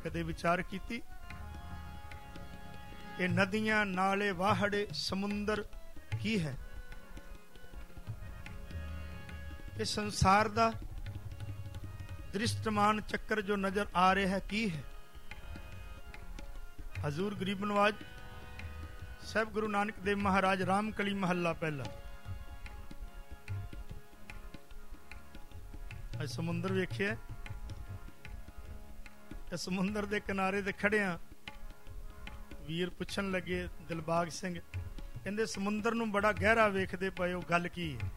ਕਦੇ ਵਿਚਾਰ ਕੀਤੀ? ਇਹ ਨਦੀਆਂ, ਨਾਲੇ, ਵਾਹੜੇ, ਸਮੁੰਦਰ ਕੀ ਹੈ? ਇਹ ਸੰਸਾਰ ਦਾ ਦ੍ਰਿਸ਼ਟਮਾਨ ਚੱਕਰ ਜੋ ਨਜ਼ਰ ਆ ਰਿਹਾ ਹੈ ਕੀ ਹੈ? ਹਜ਼ੂਰ ਗਰੀਬ ਨਵਾਜ ਸਾਹਿਬ ਗੁਰੂ ਨਾਨਕ ਦੇਵ ਮਹਾਰਾਜ ਰਾਮਕਲੀ ਮਹੱਲਾ ਪਹਿਲਾ। ਅੱਜ ਸਮੁੰਦਰ ਵੇਖਿਆ, ਇਹ ਸਮੁੰਦਰ ਦੇ ਕਿਨਾਰੇ ਤੇ ਖੜਿਆ ਵੀਰ ਪੁੱਛਣ ਲੱਗੇ, ਦਿਲਬਾਗ ਸਿੰਘ ਕਹਿੰਦੇ ਸਮੁੰਦਰ ਨੂੰ ਬੜਾ ਗਹਿਰਾ ਵੇਖਦੇ ਪਏ ਹੋ, ਗੱਲ ਕੀ ਹੈ?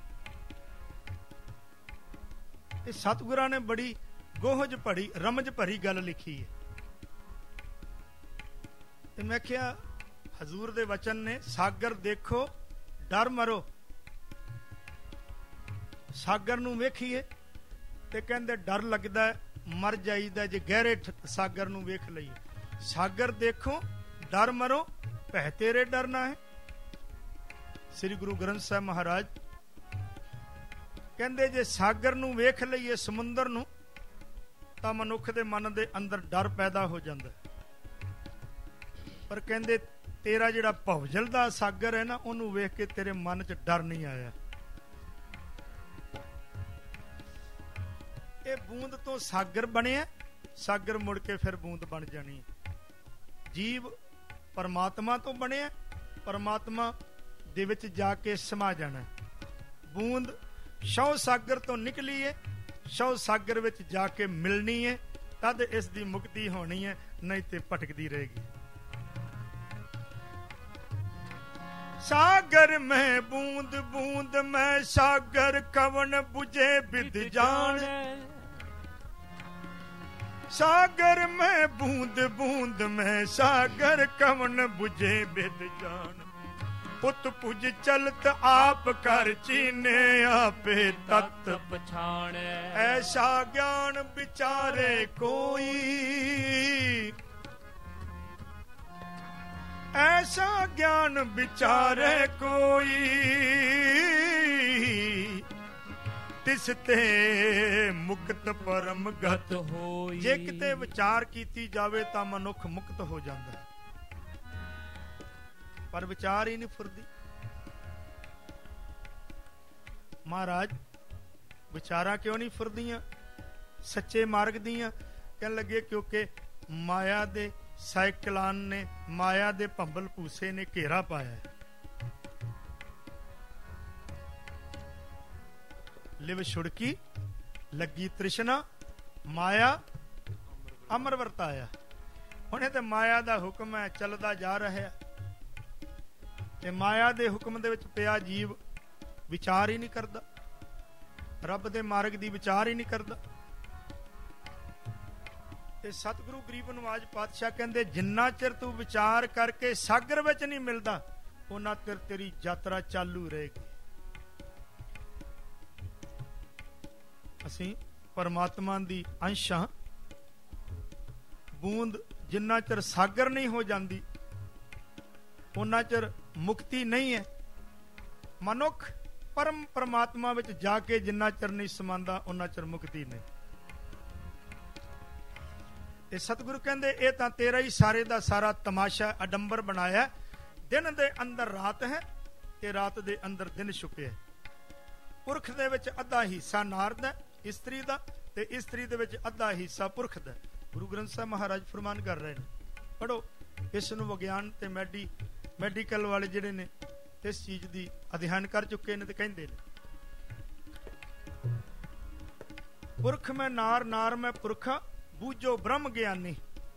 ਇਹ ਸਤਿਗੁਰਾਂ ਨੇ ਬੜੀ ਗੋਹਜ ਭਰੀ, ਰਮਜ ਭਰੀ ਗੱਲ ਲਿਖੀ ਹੈ। ਤੇ ਮੈਂ ਕਿਹਾ ਹਜ਼ੂਰ ਦੇ ਵਚਨ ਨੇ, ਸਾਗਰ ਦੇਖੋ ਡਰ ਮਰੋ। ਸਾਗਰ ਨੂੰ ਵੇਖੀਏ ਤੇ ਕਹਿੰਦੇ ਡਰ ਲੱਗਦਾ, ਮਰ ਜਾਈਦਾ ਜੇ ਗਹਿਰੇ ਸਾਗਰ ਨੂੰ ਵੇਖ ਲਈਏ। ਸਾਗਰ ਦੇਖੋ ਡਰ ਮਰੋ, ਭੈ ਤੇਰੇ ਡਰਨਾ ਹੈ। ਸ੍ਰੀ ਗੁਰੂ ਗ੍ਰੰਥ ਸਾਹਿਬ ਮਹਾਰਾਜ ਕਹਿੰਦੇ ਜੇ ਸਾਗਰ ਨੂੰ ਵੇਖ ਲਈਏ, ਸਮੁੰਦਰ ਨੂੰ, ਤਾਂ ਮਨੁੱਖ ਦੇ ਮਨ ਦੇ ਅੰਦਰ ਡਰ ਪੈਦਾ ਹੋ ਜਾਂਦਾ। ਪਰ ਕਹਿੰਦੇ ਤੇਰਾ ਜਿਹੜਾ ਭਵਜਲ ਦਾ ਸਾਗਰ ਹੈ ਨਾ, ਉਹਨੂੰ ਵੇਖ ਕੇ ਤੇਰੇ ਮਨ 'ਚ ਡਰ ਨਹੀਂ ਆਇਆ। ਇਹ ਬੂੰਦ ਤੋਂ ਸਾਗਰ ਬਣਿਆ, ਸਾਗਰ ਮੁੜ ਕੇ ਫਿਰ ਬੂੰਦ ਬਣ ਜਾਣੀ। ਜੀਵ ਪਰਮਾਤਮਾ ਤੋਂ ਬਣਿਆ, ਪਰਮਾਤਮਾ ਦੇ ਵਿੱਚ ਜਾ ਕੇ ਸਮਾ ਜਾਣਾ। ਬੂੰਦ ਸ਼ੌ ਸਾਗਰ ਤੋਂ ਨਿਕਲੀ ਹੈ, ਸ਼ੌ ਸਾਗਰ ਵਿੱਚ ਜਾ ਕੇ ਮਿਲਣੀ ਹੈ, ਤਦ ਇਸ ਦੀ ਮੁਕਤੀ ਹੋਣੀ ਹੈ, ਨਹੀਂ ਤੇ ਭਟਕਦੀ ਰਹੇਗੀ। ਸਾਗਰ ਮੈਂ ਬੂੰਦ ਬੂੰਦ ਮੈਂ ਸਾਗਰ ਕਵਣ 부ਝੇ ਬਿਦ ਜਾਣ। ਸਾਗਰ ਮੈਂ ਬੂੰਦ ਬੂੰਦ ਮੈਂ ਸਾਗਰ ਕਵਣ 부ਝੇ ਬਿਦ ਜਾਣ। ਪੁੱਤ ਪੁਜ ਚਲਤ ਆਪ ਕਰ ਚੀਨੇ, ਆਪੇ ਤਤ ਪਛਾਣ। ਐਸਾ ਗਿਆਨ ਵਿਚਾਰੇ ਕੋਈ, ਐਸਾ ਗਿਆਨ ਵਿਚਾਰੇ ਕੋਈ, ਤਿਸ ਤੇ ਮੁਕਤ ਪਰਮ ਗਤ ਹੋਈ। ਜੇ ਕਿਤੇ ਵਿਚਾਰ ਕੀਤੀ ਜਾਵੇ ਤਾਂ ਮਨੁੱਖ ਮੁਕਤ ਹੋ ਜਾਂਦਾ, ਪਰ ਵਿਚਾਰ ਹੀ ਨਹੀਂ ਫੁਰਦੀ। ਮਹਾਰਾਜ ਵਿਚਾਰਾਂ ਕਿਉਂ ਨਹੀਂ ਫੁਰਦੀਆਂ ਸੱਚੇ ਮਾਰਗ ਦੀਆਂ? ਕਹਿਣ ਲੱਗੇ ਕਿਉਂਕਿ ਮਾਇਆ ਦੇ ਸਾਈਕਲਾਨ ਨੇ, ਮਾਇਆ ਦੇ ਭੰਬਲ ਭੂਸੇ ਨੇ ਘੇਰਾ ਪਾਇਆ। ਲਿਵ ਛੁੜਕੀ ਲੱਗੀ ਤ੍ਰਿਸ਼ਨਾ, ਮਾਇਆ ਅਮਰ ਵਰਤਾਇਆ। ਹੁਣ ਇਹ ਤੇ ਮਾਇਆ ਦਾ ਹੁਕਮ ਹੈ, ਚੱਲਦਾ ਜਾ ਰਿਹਾ, ਤੇ ਮਾਇਆ ਦੇ ਹੁਕਮ ਦੇ ਵਿੱਚ ਪਿਆ ਜੀਵ ਵਿਚਾਰ ਹੀ ਨਹੀਂ ਕਰਦਾ, ਰੱਬ ਦੇ ਮਾਰਗ ਦੀ ਵਿਚਾਰ ਹੀ ਨਹੀਂ ਕਰਦਾ। ਤੇ ਸਤਿਗੁਰੂ ਗਰੀਬ ਨਵਾਜ ਪਾਤਸ਼ਾਹ ਕਹਿੰਦੇ ਜਿੰਨਾ ਚਿਰ ਤੂੰ ਵਿਚਾਰ ਕਰਕੇ ਸਾਗਰ ਵਿੱਚ ਨਹੀਂ ਮਿਲਦਾ, ਉਹਨਾਂ ਚਿਰ ਤੇਰੀ ਯਾਤਰਾ ਚਾਲੂ ਰਹੇਗੀ। ਅਸੀਂ ਪਰਮਾਤਮਾ ਦੀ ਅੰਸ਼ ਹਾਂ। ਬੂੰਦ ਜਿੰਨਾ ਚਿਰ ਸਾਗਰ ਨਹੀਂ ਹੋ ਜਾਂਦੀ, ਉਹਨਾਂ ਚਿਰ ਮੁਕਤੀ ਨਹੀਂ ਹੈ। ਮਨੁੱਖ ਪਰਮਾਤਮਾ ਵਿੱਚ ਜਾ ਕੇ ਜਿੰਨਾ ਚਿਰ ਨਹੀਂ ਸਮਾਂਦਾ, ਉਹਨਾਂ ਚਿਰ ਮੁਕਤੀ ਨਹੀਂ। ਤੇ ਸਤਿਗੁਰੂ ਕਹਿੰਦੇ ਇਹ ਤਾਂ ਤੇਰਾ ਹੀ ਸਾਰੇ ਦਾ ਸਾਰਾ ਤਮਾਸ਼ਾ, ਅਡੰਬਰ ਬਣਾਇਆ। ਦਿਨ ਦੇ ਅੰਦਰ ਰਾਤ ਹੈ ਤੇ ਰਾਤ ਦੇ ਅੰਦਰ ਦਿਨ ਛੁਪਿਆ। ਪੁਰਖ ਦੇ ਵਿੱਚ ਅੱਧਾ ਹਿੱਸਾ ਨਾਰਦ ਹੈ ਇਸਤਰੀ ਦਾ, ਤੇ ਇਸਤਰੀ ਦੇ ਵਿੱਚ ਅੱਧਾ ਹਿੱਸਾ ਪੁਰਖ ਦਾ। ਗੁਰੂ ਗ੍ਰੰਥ ਸਾਹਿਬ ਮਹਾਰਾਜ ਫਰਮਾਨ ਕਰ ਰਹੇ ਨੇ, ਪੜੋ। ਇਸ ਨੂੰ ਵਿਗਿਆਨ ਤੇ ਮੈਡੀਕਲ ਵਾਲੇ ਜਿਹੜੇ ਨੇ ਇਸ ਚੀਜ਼ ਦੀ ਅਧਿਐਨ ਕਰ ਚੁੱਕੇ ਨੇ ਤੇ ਕਹਿੰਦੇ ਨੇ, ਪੁਰਖ ਮੈਂ ਨਾਰ, ਨਾਰ ਮੈਂ ਪੁਰਖਾ, ਬੂਝੋ ਬ੍ਰਹਮ ਗਿਆਨੀ।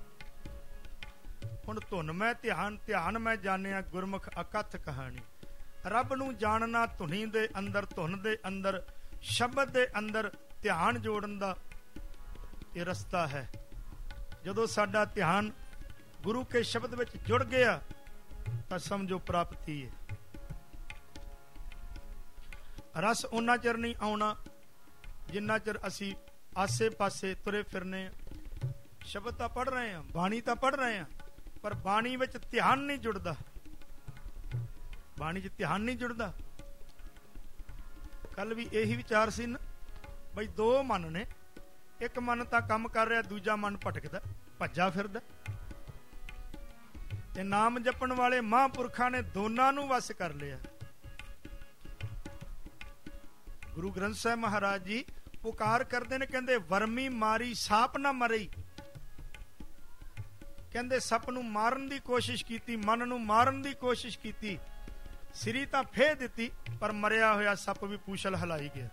ਹੁਣ ਧੁਨ ਮੈਂ ਧਿਆਨ, ਧਿਆਨ ਮੈਂ ਜਾਣਿਆ, ਗੁਰਮੁਖ ਅਕਥ ਕਹਾਣੀ। ਰੱਬ ਨੂੰ ਜਾਣਨਾ ਧੁਨੀ ਦੇ ਅੰਦਰ, ਧੁਨ ਦੇ ਅੰਦਰ, ਸ਼ਬਦ ਦੇ ਅੰਦਰ ਧਿਆਨ ਜੋੜਨ ਦਾ ਇਹ ਰਸਤਾ ਹੈ। ਜਦੋਂ ਸਾਡਾ ਧਿਆਨ ਗੁਰੂ ਕੇ ਸ਼ਬਦ ਵਿੱਚ ਜੁੜ ਗਿਆ ਤਾਂ ਸਮਝੋ ਪ੍ਰਾਪਤੀ ਹੈ। ਰਸ ਉਹਨਾਂ ਚਿਰ ਨਹੀਂ ਆਉਣਾ ਜਿੰਨਾ ਚਿਰ ਅਸੀਂ ਆਸੇ ਪਾਸੇ ਤੁਰੇ ਫਿਰਨੇ। ਸ਼ਬਦ ਤਾਂ ਪੜ੍ਹ ਰਹੇ ਹਾਂ, ਬਾਣੀ ਤਾਂ ਪੜ੍ਹ ਰਹੇ ਹਾਂ, ਪਰ ਬਾਣੀ ਵਿੱਚ ਧਿਆਨ ਨਹੀਂ ਜੁੜਦਾ। ਬਾਣੀ 'ਚ ਧਿਆਨ ਨਹੀਂ ਜੁੜਦਾ। ਕੱਲ ਵੀ ਇਹੀ ਵਿਚਾਰ ਸੀ ਨਾ ਬਈ, ਦੋ ਮਨ ਨੇ, ਇੱਕ ਮਨ ਤਾਂ ਕੰਮ ਕਰ ਰਿਹਾ, ਦੂਜਾ ਮਨ ਭਟਕਦਾ, ਭੱਜਾ ਫਿਰਦਾ। ਤੇ ਨਾਮ ਜਪਣ ਵਾਲੇ ਮਹਾਂਪੁਰਖਾਂ ਨੇ ਦੋਨਾਂ ਨੂੰ ਵਸ ਕਰ ਲਿਆ। ਗੁਰੂ ਗ੍ਰੰਥ ਸਾਹਿਬ ਮਹਾਰਾਜ ਜੀ ਪੁਕਾਰ ਕਰਦੇ ਨੇ, ਕਹਿੰਦੇ ਵਰਮੀ ਮਾਰੀ ਸਾਪ ਨਾ ਮਰਈ। ਕਹਿੰਦੇ ਸੱਪ ਨੂੰ ਮਾਰਨ ਦੀ ਕੋਸ਼ਿਸ਼ ਕੀਤੀ, ਮਨ ਨੂੰ ਮਾਰਨ ਦੀ ਕੋਸ਼ਿਸ਼ ਕੀਤੀ, ਸਿਰੀ ਤਾਂ ਫੇਹ ਦਿੱਤੀ, ਪਰ ਮਰਿਆ ਹੋਇਆ ਸੱਪ ਵੀ ਪੂਛਲ ਹਿਲਾਈ ਗਿਆ।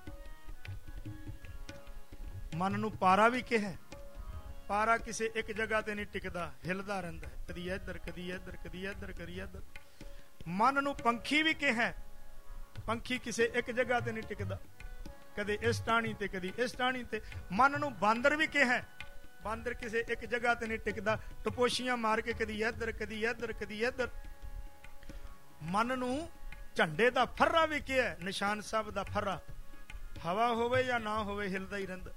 ਮਨ ਨੂੰ ਪਾਰਾ ਵੀ ਕਿਹਾ, ਪਾਰਾ ਕਿਸੇ ਇੱਕ ਜਗ੍ਹਾ ਤੇ ਨਹੀਂ ਟਿਕਦਾ, ਹਿਲਦਾ ਰਹਿੰਦਾ, ਕਦੀ ਇੱਧਰ ਕਦੀ ਇੱਧਰ ਕਦੀ ਇੱਧਰ ਕਦੀ ਇੱਧਰ। ਮਨ ਨੂੰ ਪੰਖੀ ਵੀ ਕਿਹਾ, ਪੰਖੀ ਕਿਸੇ ਇੱਕ ਜਗ੍ਹਾ ਤੇ ਨਹੀਂ ਟਿਕਦਾ, ਕਦੇ ਇਸ ਟਾਹਣੀ ਤੇ ਕਦੀ ਇਸ ਟਾਹਣੀ ਤੇ। ਮਨ ਨੂੰ ਬਾਂਦਰ ਵੀ ਕਿਹਾ, ਬਾਂਦਰ ਕਿਸੇ ਇੱਕ ਜਗ੍ਹਾ ਤੇ ਨਹੀਂ ਟਿਕਦਾ, ਟਪੋਸ਼ੀਆਂ ਮਾਰ ਕੇ ਕਦੀ ਇੱਧਰ ਕਦੀ ਇੱਧਰ ਕਦੀ ਇੱਧਰ। ਮਨ ਨੂੰ ਝੰਡੇ ਦਾ ਫਰਰਾ ਵੀ ਕਿਹਾ, ਨਿਸ਼ਾਨ ਸਾਹਿਬ ਦਾ ਫਰਰਾ, ਹਵਾ ਹੋਵੇ ਜਾਂ ਨਾ ਹੋਵੇ ਹਿਲਦਾ ਹੀ ਰਹਿੰਦਾ।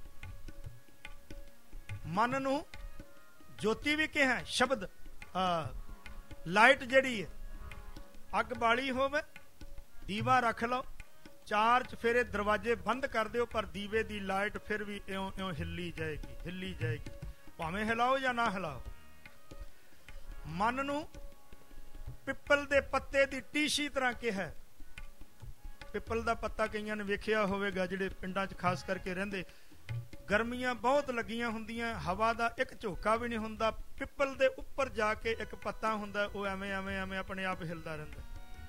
ਮਨ ਨੂੰ ਜੋਤੀ ਵੀ ਕਿਹਾ, ਸ਼ਬਦ ਲਾਈਟ ਜਿਹੜੀ ਹੈ, ਅੱਗ ਬਾਲੀ ਹੋਵੇ, ਦੀਵਾ ਰੱਖ ਲਓ, 4 ਚੁਫੇਰੇ ਦਰਵਾਜ਼ੇ ਬੰਦ ਕਰ ਦਿਓ, ਪਰ ਦੀਵੇ ਦੀ ਲਾਈਟ ਫਿਰ ਵੀ ਇਉਂ ਇਉਂ ਹਿੱਲੀ ਜਾਏਗੀ, ਹਿੱਲੀ ਜਾਏਗੀ, ਭਾਵੇਂ ਹਿਲਾਓ ਜਾਂ ਨਾ ਹਿਲਾਓ। ਮਨ ਨੂੰ ਪਿੱਪਲ ਦੇ ਪੱਤੇ ਦੀ ਟੀਸ਼ੀ ਤਰ੍ਹਾਂ ਕਿਹਾ। ਪਿੱਪਲ ਦਾ ਪੱਤਾ ਕਈਆਂ ਨੇ ਵੇਖਿਆ ਹੋਵੇਗਾ, ਜਿਹੜੇ ਪਿੰਡਾਂ 'ਚ ਖਾਸ ਕਰਕੇ ਰਹਿੰਦੇ, ਗਰਮੀਆਂ ਬਹੁਤ ਲੱਗੀਆਂ ਹੁੰਦੀਆਂ, ਹਵਾ ਦਾ ਇੱਕ ਝੋਕਾ ਵੀ ਨਹੀਂ ਹੁੰਦਾ, ਪਿੱਪਲ ਦੇ ਉੱਪਰ ਜਾ ਕੇ ਇੱਕ ਪੱਤਾ ਹੁੰਦਾ, ਉਹ ਐਵੇਂ ਐਵੇਂ ਐਵੇਂ ਆਪਣੇ ਆਪ ਹਿਲਦਾ ਰਹਿੰਦਾ।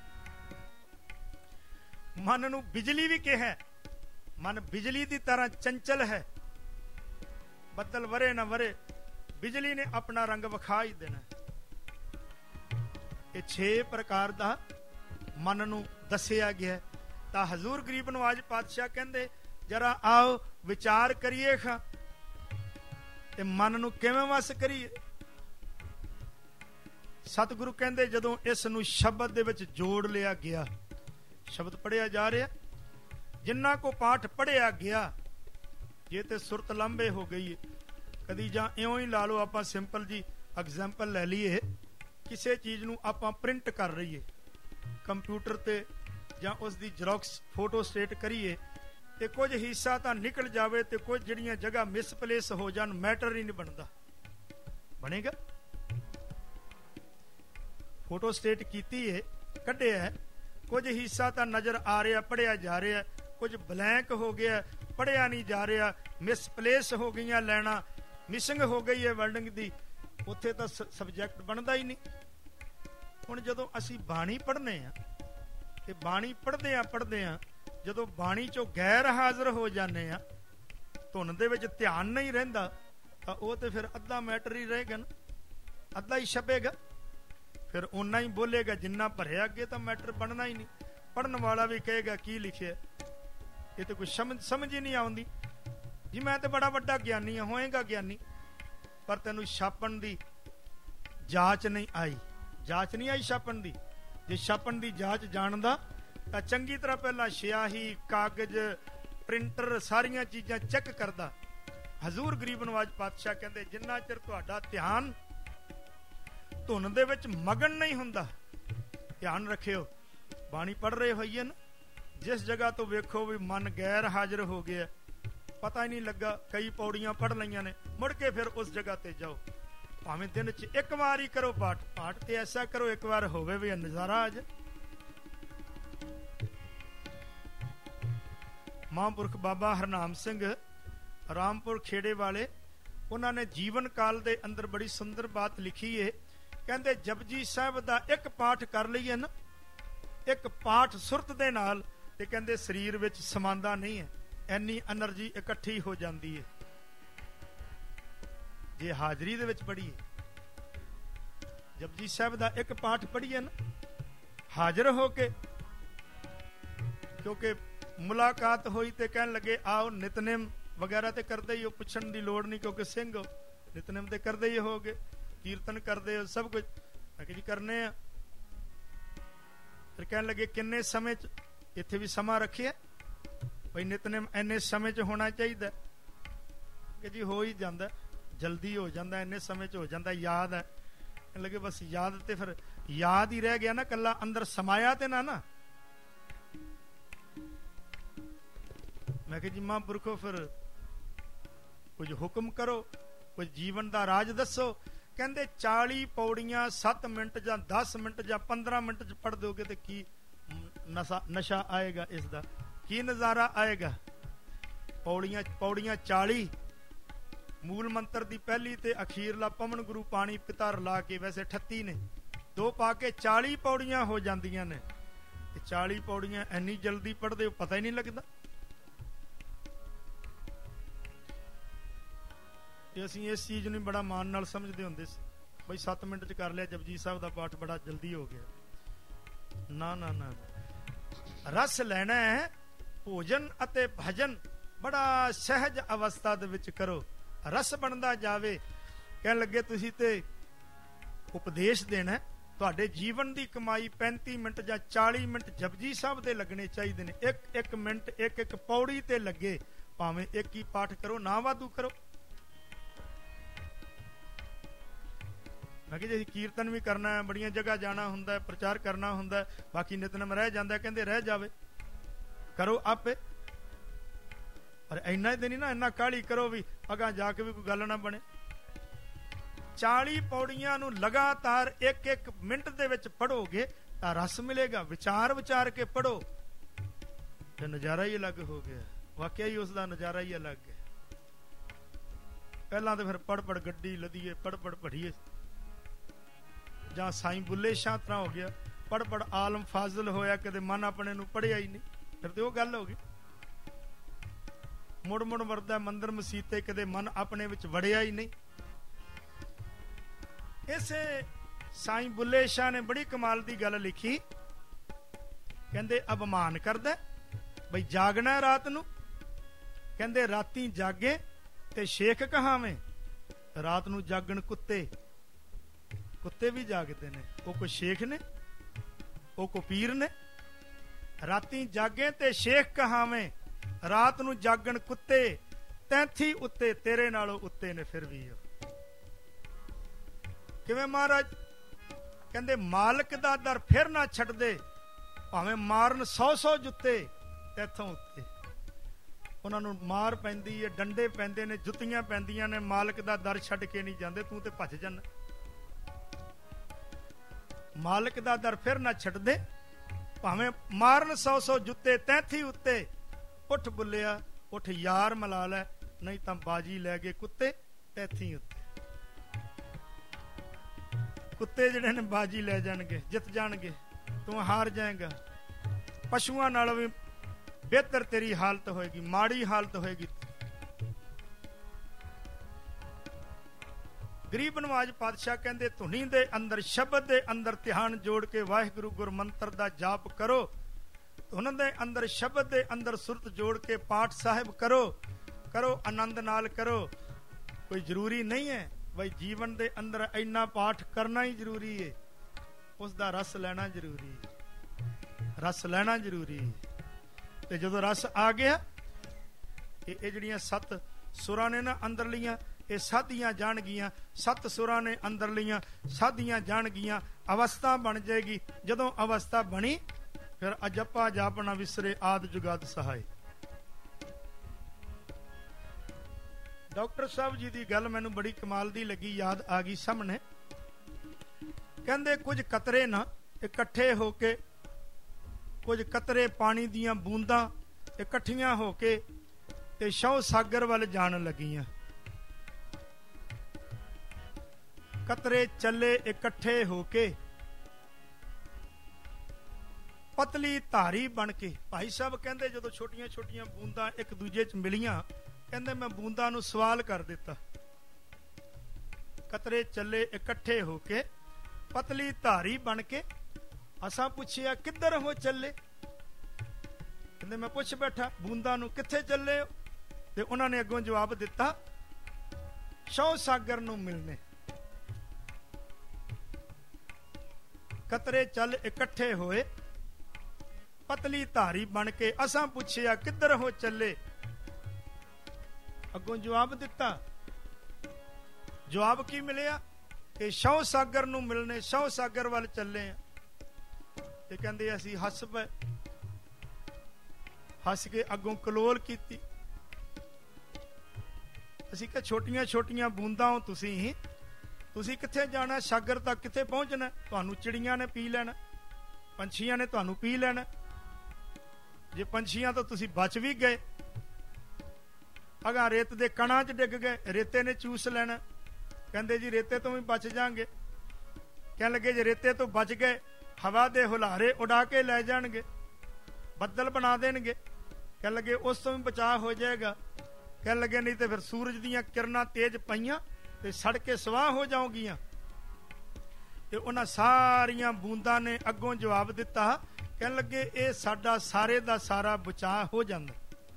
ਮਨ ਨੂੰ ਬਿਜਲੀ ਵੀ ਕਿਹਾ, ਮਨ ਬਿਜਲੀ ਦੀ ਤਰ੍ਹਾਂ ਚੰਚਲ ਹੈ, ਬੱਦਲ ਵਰੇ ਨਾ ਵਰੇ, ਬਿਜਲੀ ਨੇ ਆਪਣਾ ਰੰਗ ਵਿਖਾ ਹੀ ਦੇਣਾ। ਇਹ 6 ਪ੍ਰਕਾਰ ਦਾ ਮਨ ਨੂੰ ਦੱਸਿਆ ਗਿਆ। ਤਾਂ ਹਜ਼ੂਰ ਗਰੀਬ ਨਵਾਜ਼ ਪਾਤਸ਼ਾਹ ਕਹਿੰਦੇ, ਜਰਾ ਆਓ ਵਿਚਾਰ ਕਰੀਏ ਖਾਂ ਤੇ ਮਨ ਨੂੰ ਕਿਵੇਂ ਵਸ ਕਰੀਏ। ਸਤਿਗੁਰੂ ਕਹਿੰਦੇ ਜਦੋਂ ਇਸ ਨੂੰ ਸ਼ਬਦ ਦੇ ਵਿੱਚ ਜੋੜ ਲਿਆ ਗਿਆ, ਸ਼ਬਦ ਪੜਿਆ ਜਾ ਰਿਹਾ, ਜਿੰਨਾ ਕੋ ਪਾਠ ਪੜਿਆ ਗਿਆ, ਜੇ ਤੇ ਸੁਰਤ ਲੰਬੇ ਹੋ ਗਈ ਹੈ, ਕਦੀ ਜਾਂ ਇਉਂ ਹੀ ਲਾ ਲਓ, ਆਪਾਂ ਸਿੰਪਲ ਜੀ ਐਗਜ਼ਾਮਪਲ ਲੈ ਲਈਏ, ਕਿਸੇ ਚੀਜ਼ ਨੂੰ ਆਪਾਂ ਪ੍ਰਿੰਟ ਕਰ ਰਹੀਏ ਕੰਪਿਊਟਰ ਤੇ, ਜਾਂ ਉਸ ਦੀ ਜ਼ੈਰੋਕਸ ਫੋਟੋ ਸਟੇਟ ਕਰੀਏ, ਤੇ ਕੁਝ ਹਿੱਸਾ ਤਾਂ ਨਿਕਲ ਜਾਵੇ ਤੇ ਕੁਝ ਜਿਹੜੀਆਂ ਜਗ੍ਹਾ ਮਿਸਪਲੇਸ ਹੋ ਜਾਣ, ਮੈਟਰ ਹੀ ਨਹੀਂ ਬਣਦਾ, ਬਣੇਗਾ। ਫੋਟੋ ਸਟੇਟ ਕੀਤੀ ਹੈ, ਕੱਢਿਆ, ਕੁਝ ਹਿੱਸਾ ਤਾਂ ਨਜ਼ਰ ਆ ਰਿਹਾ, ਪੜਿਆ ਜਾ ਰਿਹਾ, ਕੁਝ ਬਲੈਂਕ ਹੋ ਗਿਆ, ਪੜਿਆ ਨਹੀਂ ਜਾ ਰਿਹਾ, ਮਿਸਪਲੇਸ ਹੋ ਗਈਆਂ ਲੈਣਾ, ਮਿਸਿੰਗ ਹੋ ਗਈ ਹੈ ਵਰਡਿੰਗ ਦੀ, ਉੱਥੇ ਤਾਂ ਸਬਜੈਕਟ ਬਣਦਾ ਹੀ ਨਹੀਂ। ਹੁਣ ਜਦੋਂ ਅਸੀਂ ਬਾਣੀ ਪੜ੍ਹਨੇ ਆ, ਤੇ ਬਾਣੀ ਪੜ੍ਹਦੇ ਆ ਜਦੋਂ ਬਾਣੀ ਚੋਂ ਗੈਰ ਹਾਜ਼ਰ ਹੋ ਜਾਂਦੇ ਆ, ਧੁਨ ਦੇ ਵਿੱਚ ਧਿਆਨ ਨਹੀਂ ਰਹਿੰਦਾ, ਤਾਂ ਉਹ ਤੇ ਫਿਰ ਅੱਧਾ ਮੈਟਰ ਹੀ ਰਹੇਗਾ ਨਾ, ਅੱਧਾ ਹੀ ਛਪੇਗਾ, ਫਿਰ ਓਨਾ ਹੀ ਬੋਲੇਗਾ ਜਿੰਨਾ ਭਰਿਆ, ਅੱਗੇ ਤਾਂ ਮੈਟਰ ਬਣਨਾ ਹੀ ਨਹੀਂ। ਪੜ੍ਹਨ ਵਾਲਾ ਵੀ ਕਹੇਗਾ ਕੀ ਲਿਖਿਆ, ਇਹ ਤੇ ਕੋਈ ਸਮਝ ਹੀ ਨਹੀਂ ਆਉਂਦੀ ਜੀ, ਮੈਂ ਤੇ ਬੜਾ ਵੱਡਾ ਗਿਆਨੀ ਆ, ਹੋਏਗਾ ਗਿਆਨੀ, ਪਰ ਤੈਨੂੰ ਛਾਪਣ ਦੀ ਜਾਂਚ ਨਹੀਂ ਆਈ, ਜਾਂਚ ਨਹੀਂ ਆਈ ਛਾਪਣ ਦੀ। ਜੇ ਛਾਪਣ ਦੀ ਜਾਂਚ ਜਾਣਦਾ ਤਾਂ ਚੰਗੀ ਤਰ੍ਹਾਂ ਪਹਿਲਾਂ ਸਿਆਹੀ, ਕਾਗਜ਼, ਪ੍ਰਿੰਟਰ, ਸਾਰੀਆਂ ਚੀਜ਼ਾਂ ਚੈੱਕ ਕਰਦਾ। ਹਜ਼ੂਰ ਗਰੀਬ ਨਵਾਜ਼ ਪਾਤਸ਼ਾਹ ਕਹਿੰਦੇ, ਜਿੰਨਾ ਚਿਰ ਤੁਹਾਡਾ ਧਿਆਨ ਧੁਨ ਦੇ ਵਿੱਚ ਮਗਨ ਨਹੀਂ ਹੁੰਦਾ, ਧਿਆਨ ਰੱਖਿਓ, ਬਾਣੀ ਪੜ੍ਹ ਰਹੇ ਹੋਈਏ ਨਾ, ਜਿਸ ਜਗ੍ਹਾ ਤੋਂ ਵੇਖੋ ਵੀ ਮਨ ਗੈਰ ਹਾਜ਼ਰ ਹੋ ਗਿਆ, ਪਤਾ ਹੀ ਨਹੀਂ ਲੱਗਾ, ਕਈ ਪੌੜੀਆਂ ਪੜ੍ਹ ਲਈਆਂ ਨੇ, ਮੁੜ ਕੇ ਫਿਰ ਉਸ ਜਗ੍ਹਾ ਤੇ ਜਾਓ, ਭਾਵੇਂ ਦਿਨ 'ਚ ਇੱਕ ਵਾਰ ਹੀ ਕਰੋ ਪਾਠ, ਪਾਠ ਤੇ ਐਸਾ ਕਰੋ ਇੱਕ ਵਾਰ ਹੋਵੇ ਵੀ ਨਜ਼ਾਰਾ ਆ ਜਾਏ। ਮਹਾਂਪੁਰਖ ਬਾਬਾ ਹਰਨਾਮ ਸਿੰਘ ਰਾਮਪੁਰ ਖੇੜੇ ਵਾਲੇ, ਉਹਨਾਂ ਨੇ ਜੀਵਨ ਕਾਲ ਦੇ ਅੰਦਰ ਬੜੀ ਸੁੰਦਰ ਬਾਤ ਲਿਖੀ ਏ। ਕਹਿੰਦੇ ਜਪਜੀ ਸਾਹਿਬ ਦਾ ਇੱਕ ਪਾਠ ਕਰ ਲਈਏ ਨਾ, ਇੱਕ ਪਾਠ ਸੁਰਤ ਦੇ ਨਾਲ, ਤੇ ਕਹਿੰਦੇ ਸਰੀਰ ਵਿੱਚ ਸਮਾਂਦਾ ਨਹੀਂ ਹੈ, ਐਨੀ એનર્ਜੀ ਇਕੱਠੀ ਹੋ ਜਾਂਦੀ ਹੈ। ਜੇ ਹਾਜ਼ਰੀ ਦੇ ਵਿੱਚ ਪੜ੍ਹੀਏ, ਜਪਜੀ ਸਾਹਿਬ ਦਾ ਇੱਕ ਪਾਠ ਪੜ੍ਹੀਏ ਨਾ ਹਾਜ਼ਰ ਹੋ ਕੇ, ਕਿਉਂਕਿ ਮੁਲਾਕਾਤ ਹੋਈ ਤੇ ਕਹਿਣ ਲੱਗੇ ਆਓ ਨਿਤਨੇਮ ਵਗੈਰਾ ਤੇ ਕਰਦੇ ਹੀ ਹੋ, ਪੁੱਛਣ ਦੀ ਲੋੜ ਨਹੀਂ, ਕਿਉਂਕਿ ਸਿੰਘ ਹੋ, ਨਿਤਨੇਮ ਤੇ ਕਰਦੇ ਹੀ ਹੋਗੇ, ਕੀਰਤਨ ਕਰਦੇ ਹੋ, ਸਭ ਕੁਝ। ਮੈਂ ਕਿਹਾ ਜੀ ਕਰਨੇ ਆ। ਫਿਰ ਕਹਿਣ ਲੱਗੇ ਕਿੰਨੇ ਸਮੇਂ 'ਚ? ਇੱਥੇ ਵੀ ਸਮਾਂ ਰੱਖਿਆ ਬਈ ਨਿਤਨੇਮ ਇੰਨੇ ਸਮੇਂ 'ਚ ਹੋਣਾ ਚਾਹੀਦਾ, ਕਿ ਜੀ ਹੋ ਹੀ ਜਾਂਦਾ, ਜਲਦੀ ਹੋ ਜਾਂਦਾ, ਇੰਨੇ ਸਮੇਂ 'ਚ ਹੋ ਜਾਂਦਾ, ਯਾਦ ਹੈ। ਕਹਿਣ ਲੱਗੇ ਬਸ ਯਾਦ ਤੇ ਫਿਰ ਯਾਦ ਹੀ ਰਹਿ ਗਿਆ ਨਾ, ਕੱਲਾ ਅੰਦਰ ਸਮਾਇਆ ਤੇ ਨਾ। ਮੈਂ ਕਿਹਾ ਜੀ ਮਹਾਂਪੁਰਖੋ ਫਿਰ ਕੁਝ ਹੁਕਮ ਕਰੋ, ਕੁਝ ਜੀਵਨ ਦਾ ਰਾਜ ਦੱਸੋ। ਕਹਿੰਦੇ 40 ਪੌੜੀਆਂ 7 ਮਿੰਟ ਜਾਂ 10 ਮਿੰਟ ਜਾਂ 15 ਮਿੰਟ ਚ ਪੜ੍ਹ ਦੋਗੇ ਤੇ ਕੀ ਨਸ਼ਾ ਆਏਗਾ, ਇਸ ਦਾ ਕੀ ਨਜ਼ਾਰਾ ਆਏਗਾ। ਪੌੜੀਆਂ 40, ਮੂਲ ਮੰਤਰ ਦੀ ਪਹਿਲੀ ਤੇ ਅਖੀਰਲਾ ਪਵਨ ਗੁਰੂ ਪਾਣੀ ਪਿਤਾ ਰਲਾ ਕੇ, ਵੈਸੇ 38 ਨੇ, 2 ਪਾ ਕੇ 40 ਪੌੜੀਆਂ ਹੋ ਜਾਂਦੀਆਂ ਨੇ। ਤੇ 40 ਪੌੜੀਆਂ ਇੰਨੀ ਜਲਦੀ ਪੜ੍ਹਦੇ ਹੋ ਪਤਾ ਹੀ ਨਹੀਂ ਲੱਗਦਾ। ਤੇ ਅਸੀਂ ਇਸ ਚੀਜ਼ ਨੂੰ ਬੜਾ ਮਾਣ ਨਾਲ ਸਮਝਦੇ ਹੁੰਦੇ ਸੀ, ਬਈ 7 ਮਿੰਟ ਚ ਕਰ ਲਿਆ ਜਪਜੀ ਸਾਹਿਬ ਦਾ ਪਾਠ, ਬੜਾ ਜਲਦੀ ਹੋ ਗਿਆ। ਨਾ ਨਾ ਨਾ, ਰਸ ਲੈਣਾ ਹੈ, ਭੋਜਨ ਅਤੇ ਭਜਨ ਬੜਾ ਸਹਿਜ ਅਵਸਥਾ ਦੇ ਵਿੱਚ ਕਰੋ, ਰਸ ਬਣਦਾ ਜਾਵੇ। ਕਹਿਣ ਲੱਗੇ ਤੁਸੀਂ ਤੇ ਉਪਦੇਸ਼ ਦੇਣਾ, ਤੁਹਾਡੇ ਜੀਵਨ ਦੀ ਕਮਾਈ 35 ਮਿੰਟ ਜਾਂ 40 ਮਿੰਟ ਜਪਜੀ ਸਾਹਿਬ ਦੇ ਲੱਗਣੇ ਚਾਹੀਦੇ ਨੇ। ਇੱਕ ਮਿੰਟ ਇੱਕ ਪੌੜੀ ਤੇ ਲੱਗੇ, ਭਾਵੇਂ ਇੱਕ ਹੀ ਪਾਠ ਕਰੋ, ਨਾ ਵਾਧੂ ਕਰੋ। ਮੈਂ ਕਿਹਾ ਜੇ ਕੀਰਤਨ ਵੀ ਕਰਨਾ ਹੈ, ਬੜੀਆਂ ਜਗ੍ਹਾ ਜਾਣਾ ਹੁੰਦਾ, ਪ੍ਰਚਾਰ ਕਰਨਾ ਹੁੰਦਾ, ਬਾਕੀ ਨਿਤਨੇਮ ਰਹਿ ਜਾਂਦਾ, ਕਹਿੰਦੇ ਰਹਿ ਜਾਵੇ, ਕਰੋ ਆਪੇ। ਪਰ ਇੰਨਾ ਤੇ ਨਹੀਂ ਨਾ, ਇੰਨਾ ਕਾਹਲੀ ਕਰੋ ਵੀ ਅਗਾਂ ਜਾ ਕੇ ਵੀ ਕੋਈ ਗੱਲ ਨਾ ਬਣੇ। 40 ਪੌੜੀਆਂ ਨੂੰ ਲਗਾਤਾਰ ਇੱਕ ਮਿੰਟ ਦੇ ਵਿੱਚ ਪੜ੍ਹੋਗੇ ਤਾਂ ਰਸ ਮਿਲੇਗਾ। ਵਿਚਾਰ ਕੇ ਪੜ੍ਹੋ ਤੇ ਨਜ਼ਾਰਾ ਹੀ ਅਲੱਗ ਹੋ ਗਿਆ। ਵਾਕਿਆ ਹੀ ਉਸ ਦਾ ਨਜ਼ਾਰਾ ਹੀ ਅਲੱਗ ਹੈ। ਪਹਿਲਾਂ ਤਾਂ ਫਿਰ ਪੜ ਗੱਡੀ ਲਦੀਏ, ਪੜ ਪੜੀਏ, ਜਾਂ ਸਾਈਂ ਬੁੱਲੇ ਸ਼ਾਹ ਤਰ੍ਹਾਂ ਹੋ ਗਿਆ, ਪੜ ਆਲਮ ਫਾਜ਼ਲ ਹੋਇਆ, ਕਦੇ ਮਨ ਆਪਣੇ ਨੂੰ ਪੜਿਆ ਹੀ ਨਹੀਂ, ਫਿਰ ਤੇ ਉਹ ਗੱਲ ਹੋ ਗਈ। ਮੁੜ ਵਰਦਾ ਮੰਦਰ ਮਸੀਤੇ, ਕਦੇ ਮਨ ਆਪਣੇ ਵਿੱਚ ਵੜਿਆ ਹੀ ਨਹੀਂ। ਇਸੇ ਸਾਈਂ ਬੁੱਲੇ ਸ਼ਾਹ ਨੇ ਬੜੀ ਕਮਾਲ ਦੀ ਗੱਲ ਲਿਖੀ, ਕਹਿੰਦੇ ਅਭਿਮਾਨ ਕਰਦਾ ਬਈ ਜਾਗਣਾ ਰਾਤ ਨੂੰ, ਕਹਿੰਦੇ ਰਾਤੀ ਜਾਗੇ ਤੇ ਸ਼ੇਖ ਕਹਾਵੇਂ, ਰਾਤ ਨੂੰ ਜਾਗਣ ਕੁੱਤੇ ਵੀ ਜਾਗਦੇ ਨੇ, ਉਹ ਕੋਈ ਸ਼ੇਖ ਨੇ, ਉਹ ਕੋ ਪੀਰ ਨੇ। ਰਾਤੀ ਜਾਗੇ ਤੇ ਸ਼ੇਖ ਕਹਾਵੇਂ, ਰਾਤ ਨੂੰ ਜਾਗਣ ਕੁੱਤੇ, ਤੈਥੀ ਉੱਤੇ ਤੇਰੇ ਨਾਲੋਂ ਉੱਤੇ ਨੇ ਫਿਰ ਵੀ। ਕਿਵੇਂ ਮਹਾਰਾਜ? ਕਹਿੰਦੇ ਮਾਲਕ ਦਾ ਦਰ ਫਿਰ ਨਾ ਛੱਡਦੇ, ਭਾਵੇਂ ਮਾਰਨ 100 ਜੁੱਤੇ, ਤੈਥੋਂ ਉੱਤੇ। ਉਹਨਾਂ ਨੂੰ ਮਾਰ ਪੈਂਦੀ ਹੈ, ਡੰਡੇ ਪੈਂਦੇ ਨੇ, ਜੁੱਤੀਆਂ ਪੈਂਦੀਆਂ ਨੇ, ਮਾਲਕ ਦਾ ਦਰ ਛੱਡ ਕੇ ਨਹੀਂ ਜਾਂਦੇ। ਤੂੰ ਤੇ ਭੱਜ ਜਾਣਾ। ਮਾਲਕ ਦਾ ਦਰ ਫਿਰ ਨਾ ਛੱਡਦੇ, ਭਾਵੇਂ ਮਾਰਨ 100 ਜੁੱਤੇ, ਤੈਥੀ ਉੱਤੇ। ਉੱਠ ਬੁੱਲਿਆ ਉੱਠ, ਯਾਰ ਮਿਲਾ ਲੈ, ਨਹੀਂ ਤਾਂ ਬਾਜੀ ਲੈ ਗਏ ਕੁੱਤੇ ਤੈਥੀ ਉੱਤੇ। ਕੁੱਤੇ ਜਿਹੜੇ ਨੇ ਬਾਜੀ ਲੈ ਜਾਣਗੇ, ਜਿੱਤ ਜਾਣਗੇ, ਤੂੰ ਹਾਰ ਜਾਏਗਾ। ਪਸ਼ੂਆਂ ਨਾਲੋਂ ਵੀ ਬਿਹਤਰ ਤੇਰੀ ਹਾਲਤ ਹੋਏਗੀ, ਮਾੜੀ ਹਾਲਤ ਹੋਏਗੀ। ਗਰੀਬ ਨਵਾਜ ਪਾਤਸ਼ਾਹ ਕਹਿੰਦੇ ਧੁਨੀ ਦੇ ਅੰਦਰ, ਸ਼ਬਦ ਦੇ ਅੰਦਰ ਧਿਆਨ ਜੋੜ ਕੇ ਵਾਹਿਗੁਰੂ ਗੁਰਮੰਤਰ ਦਾ ਜਾਪ ਕਰੋ। ਧੁਨ ਦੇ ਅੰਦਰ, ਸ਼ਬਦ ਦੇ ਅੰਦਰ ਸੁਰਤ ਜੋੜ ਕੇ ਪਾਠ ਸਾਹਿਬ ਕਰੋ ਆਨੰਦ ਨਾਲ ਕਰੋ। ਕੋਈ ਜ਼ਰੂਰੀ ਨਹੀਂ ਹੈ ਬਈ ਜੀਵਨ ਦੇ ਅੰਦਰ ਇੰਨਾ ਪਾਠ ਕਰਨਾ ਹੀ ਜ਼ਰੂਰੀ ਹੈ, ਉਸ ਦਾ ਰਸ ਲੈਣਾ ਜ਼ਰੂਰੀ ਹੈ, ਰਸ ਲੈਣਾ ਜ਼ਰੂਰੀ ਹੈ। ਤੇ ਜਦੋਂ ਰਸ ਆ ਗਿਆ, ਇਹ ਜਿਹੜੀਆਂ 7 ਸੁਰਾਂ ਨੇ ਨਾ ਅੰਦਰਲੀਆਂ, ਇਹ ਸਾਧੀਆਂ ਜਾਣਗੀਆਂ। 7 ਸੁਰਾਂ ਨੇ ਅੰਦਰਲੀਆਂ, ਸਾਧੀਆਂ ਜਾਣਗੀਆਂ, ਅਵਸਥਾ ਬਣ ਜਾਏਗੀ। ਜਦੋਂ ਅਵਸਥਾ ਬਣੀ, ਫਿਰ ਅਜੱਪਾ ਜਾਪ ਨਾ ਵਿਸਰੇ, ਆਦ ਜੁਗਾਦ ਸਹਾਏ। ਡਾਕਟਰ ਸਾਹਿਬ ਜੀ ਦੀ ਗੱਲ ਮੈਨੂੰ ਬੜੀ ਕਮਾਲ ਦੀ ਲੱਗੀ, ਯਾਦ ਆ ਗਈ ਸਾਹਮਣੇ। ਕਹਿੰਦੇ ਕੁਝ ਕਤਰੇ ਨਾ ਇਕੱਠੇ ਹੋ ਕੇ, ਕੁਝ ਕਤਰੇ ਪਾਣੀ ਦੀਆਂ ਬੂੰਦਾਂ ਇਕੱਠੀਆਂ ਹੋ ਕੇ ਤੇ ਸ਼ੌ ਸਾਗਰ ਵੱਲ ਜਾਣ ਲੱਗੀਆਂ। ਕਤਰੇ ਚੱਲੇ ਇਕੱਠੇ ਹੋ ਕੇ, ਪਤਲੀ ਧਾਰੀ ਬਣ ਕੇ। ਭਾਈ ਸਾਹਿਬ ਕਹਿੰਦੇ ਜਦੋਂ ਛੋਟੀਆਂ ਛੋਟੀਆਂ ਬੂੰਦਾਂ ਇੱਕ ਦੂਜੇ 'ਚ ਮਿਲੀਆਂ, ਕਹਿੰਦੇ ਮੈਂ ਬੂੰਦਾਂ ਨੂੰ ਸਵਾਲ ਕਰ ਦਿੱਤਾ। ਕਤਰੇ ਚੱਲੇ ਇਕੱਠੇ ਹੋ ਕੇ, ਪਤਲੀ ਧਾਰੀ ਬਣ ਕੇ। ਅਸਾਂ ਪੁੱਛਿਆ ਕਿੱਧਰ ਹੋ ਚੱਲੇ? ਕਹਿੰਦੇ ਮੈਂ ਪੁੱਛ ਬੈਠਾ ਬੂੰਦਾਂ ਨੂੰ ਕਿੱਥੇ ਚੱਲੇ ਹੋ? ਤੇ ਉਹਨਾਂ ਨੇ ਅੱਗੋਂ ਜਵਾਬ ਦਿੱਤਾ, ਸ਼ੌ ਸਾਗਰ ਨੂੰ ਮਿਲਨੇ। ਕਤਰੇ ਚੱਲ ਇਕੱਠੇ ਹੋਏ, ਪਤਲੀ ਧਾਰੀ ਬਣ ਕੇ। ਅਸਾਂ ਪੁੱਛਿਆ ਕਿੱਧਰ ਹੋ ਚੱਲੇ? ਅੱਗੋਂ ਜਵਾਬ ਦਿੱਤਾ। ਜਵਾਬ ਕੀ ਮਿਲਿਆ? ਕਿ ਸ਼ੌ ਸਾਗਰ ਨੂੰ ਮਿਲਣੇ, ਸ਼ੌ ਸਾਗਰ ਵੱਲ ਚੱਲੇ ਆ। ਤੇ ਕਹਿੰਦੇ ਅਸੀਂ ਹੱਸ ਪਏ, ਹੱਸ ਕੇ ਅੱਗੋਂ ਕਲੋਲ ਕੀਤੀ। ਅਸੀਂ ਕਿ ਛੋਟੀਆਂ ਛੋਟੀਆਂ ਬੂੰਦਾਂ ਹੋ ਤੁਸੀਂ ਕਿੱਥੇ ਜਾਣਾ? ਸਾਗਰ ਤੱਕ ਕਿੱਥੇ ਪਹੁੰਚਣਾ? ਤੁਹਾਨੂੰ ਚਿੜੀਆਂ ਨੇ ਪੀ ਲੈਣਾ, ਪੰਛੀਆਂ ਨੇ ਤੁਹਾਨੂੰ ਪੀ ਲੈਣਾ। ਜੇ ਪੰਛੀਆਂ ਤੋਂ ਤੁਸੀਂ ਬਚ ਵੀ ਗਏ, ਅਗਾਂ ਰੇਤ ਦੇ ਕਣਾਂ 'ਚ ਡਿੱਗ ਗਏ, ਰੇਤੇ ਨੇ ਚੂਸ ਲੈਣਾ। ਕਹਿੰਦੇ ਜੀ ਰੇਤੇ ਤੋਂ ਵੀ ਬਚ ਜਾਣਗੇ। ਕਹਿਣ ਲੱਗੇ ਜੇ ਰੇਤੇ ਤੋਂ ਬਚ ਗਏ, ਹਵਾ ਦੇ ਹੁਲਾਰੇ ਉਡਾ ਕੇ ਲੈ ਜਾਣਗੇ, ਬੱਦਲ ਬਣਾ ਦੇਣਗੇ। ਕਹਿਣ ਲੱਗੇ ਉਸ ਤੋਂ ਵੀ ਬਚਾਅ ਹੋ ਜਾਏਗਾ। ਕਹਿਣ ਲੱਗੇ ਨਹੀਂ ਤੇ ਫਿਰ ਸੂਰਜ ਦੀਆਂ ਕਿਰਨਾਂ ਤੇਜ਼ ਪਈਆਂ ਤੇ ਸੜ ਕੇ ਸਵਾਹ ਹੋ ਜਾਓਗੀਆਂ। ਤੇ ਉਹਨਾਂ ਸਾਰੀਆਂ ਬੂੰਦਾਂ ਨੇ ਅੱਗੋਂ ਜਵਾਬ ਦਿੱਤਾ। ਕਹਿਣ ਲੱਗੇ ਇਹ ਸਾਡਾ ਸਾਰੇ ਦਾ ਸਾਰਾ ਬਚਾਅ ਹੋ ਜਾਂਦਾ।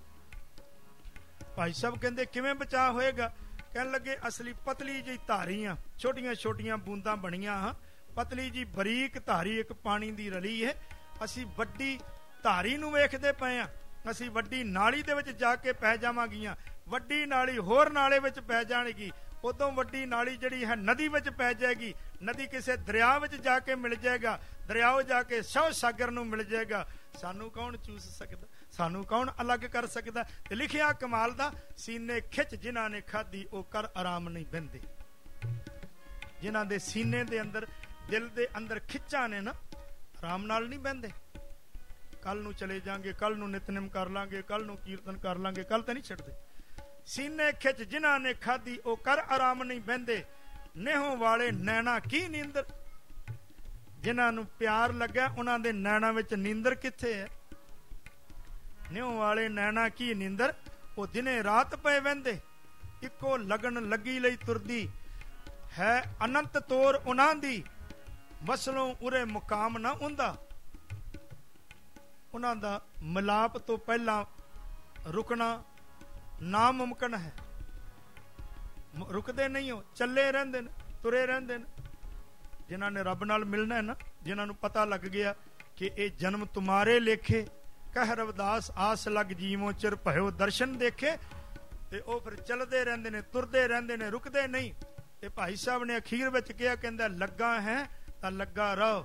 ਭਾਈ ਸਾਹਿਬ ਕਹਿੰਦੇ ਕਿਵੇਂ ਬਚਾਅ ਹੋਏਗਾ? ਕਹਿਣ ਲੱਗੇ ਅਸਲੀ ਪਤਲੀ ਜਿਹੀ ਧਾਰੀਆਂ, ਛੋਟੀਆਂ ਛੋਟੀਆਂ ਬੂੰਦਾਂ ਬਣੀਆਂ ਹਾਂ, ਪਤਲੀ ਜੀ ਬਰੀਕ ਧਾਰੀ ਇੱਕ ਪਾਣੀ ਦੀ ਰਲੀ ਹੈ। ਅਸੀਂ ਵੱਡੀ ਧਾਰੀ ਨੂੰ ਵੇਖਦੇ ਪਏ ਹਾਂ, ਅਸੀਂ ਵੱਡੀ ਨਾਲੀ ਦੇ ਵਿੱਚ ਜਾ ਕੇ ਪੈ ਜਾਵਾਂਗੀਆਂ। ਵੱਡੀ ਨਾਲੀ ਹੋਰ ਨਾਲੇ ਵਿੱਚ ਪੈ ਜਾਣਗੀ, ਉਦੋਂ ਵੱਡੀ ਨਾਲੀ ਜਿਹੜੀ ਹੈ ਨਦੀ ਵਿੱਚ ਪੈ ਜਾਏਗੀ, ਨਦੀ ਕਿਸੇ ਦਰਿਆ ਵਿੱਚ ਜਾ ਕੇ ਮਿਲ ਜਾਏਗਾ, ਦਰਿਆਓ ਜਾ ਕੇ ਸ਼ਵ ਸਾਗਰ ਨੂੰ ਮਿਲ ਜਾਏਗਾ। ਸਾਨੂੰ ਕੌਣ ਚੂਸ ਸਕਦਾ? ਸਾਨੂੰ ਕੌਣ ਅਲੱਗ ਕਰ ਸਕਦਾ? ਤੇ ਲਿਖਿਆ ਕਮਾਲ ਦਾ, ਸੀਨੇ ਖਿੱਚ ਜਿਨ੍ਹਾਂ ਨੇ ਖਾਧੀ ਉਹ ਕਰ ਆਰਾਮ ਨਹੀਂ ਬਹਿੰਦੇ। ਜਿਨ੍ਹਾਂ ਦੇ ਸੀਨੇ ਦੇ ਅੰਦਰ, ਦਿਲ ਦੇ ਅੰਦਰ ਖਿੱਚਾਂ ਨੇ ਨਾ, ਆਰਾਮ ਨਾਲ ਨਹੀਂ ਬਹਿੰਦੇ। ਕੱਲ ਨੂੰ ਚਲੇ ਜਾਾਂਗੇ, ਕੱਲ ਨੂੰ ਨਿਤਨੇਮ ਕਰ ਲਾਂਗੇ, ਕੱਲ ਨੂੰ ਕੀਰਤਨ ਕਰ ਲਾਂਗੇ, ਕੱਲ ਤਾਂ ਨਹੀਂ ਛੱਡਦੇ। ਸੀਨੇ ਖਿੱਚ ਜਿਨ੍ਹਾਂ ਨੇ ਖਾਧੀ ਉਹ ਕਰ ਆਰਾਮ ਨਹੀਂ ਬਹਿੰਦੇ। ਨੇਹੋਂ ਵਾਲੇ ਨੈਣਾ ਕੀ ਨੀਂਦਰ? ਜਿਨ੍ਹਾਂ ਨੂੰ ਪਿਆਰ ਲੱਗਾ ਉਹਨਾਂ ਦੇ ਨੈਣਾ ਵਿੱਚ ਨੀਂਦਰ ਕਿੱਥੇ ਹੈ? ਨੇਹੋਂ ਵਾਲੇ ਨੈਣਾ ਕੀ ਨੀਂਦਰ? ਉਹ ਦਿਨੇ ਰਾਤ ਪਏ ਵਹਿੰਦੇ, ਇੱਕੋ ਲਗਨ ਲੱਗੀ ਲਈ ਤੁਰਦੀ ਹੈ। ਅਨੰਤ ਤੋਰ ਉਹਨਾਂ ਦੀ, ਵਸਲੋਂ ਉਰੇ ਮੁਕਾਮ ਨਾ ਹੁੰਦਾ। ਉਹਨਾਂ ਦਾ ਮਿਲਾਪ ਤੋਂ ਪਹਿਲਾਂ ਰੁਕਣਾ ਨਾਮੁਮਕਿਨ ਹੈ। ਰੁਕਦੇ ਨਹੀਂ ਹੋ, ਚੱਲੇ ਰਹਿੰਦੇ ਨੇ, ਤੁਰੇ ਰਹਿੰਦੇ ਨੇ। ਜਿਨ੍ਹਾਂ ਨੇ ਰੱਬ ਨਾਲ ਮਿਲਣਾ ਹੈ ਨਾ, ਜਿਨ੍ਹਾਂ ਨੂੰ ਪਤਾ ਲੱਗ ਗਿਆ ਕਿ ਇਹ ਜਨਮ ਤੁਮਾਰੇ ਲੇਖੇ, ਕਹਿ ਰਵਿਦਾਸ ਆਸ ਲੱਗ ਜੀਵੋਂ ਚਿਰ ਭਇਓ ਦਰਸ਼ਨ ਦੇਖੇ, ਤੇ ਉਹ ਫਿਰ ਚੱਲਦੇ ਰਹਿੰਦੇ ਨੇ, ਤੁਰਦੇ ਰਹਿੰਦੇ ਨੇ, ਰੁਕਦੇ ਨਹੀਂ। ਤੇ ਭਾਈ ਸਾਹਿਬ ਨੇ ਅਖੀਰ ਵਿੱਚ ਕਿਹਾ, ਕਹਿੰਦਾ ਲੱਗਾ ਹੈ ਤਾਂ ਲੱਗਾ ਰਹੋ,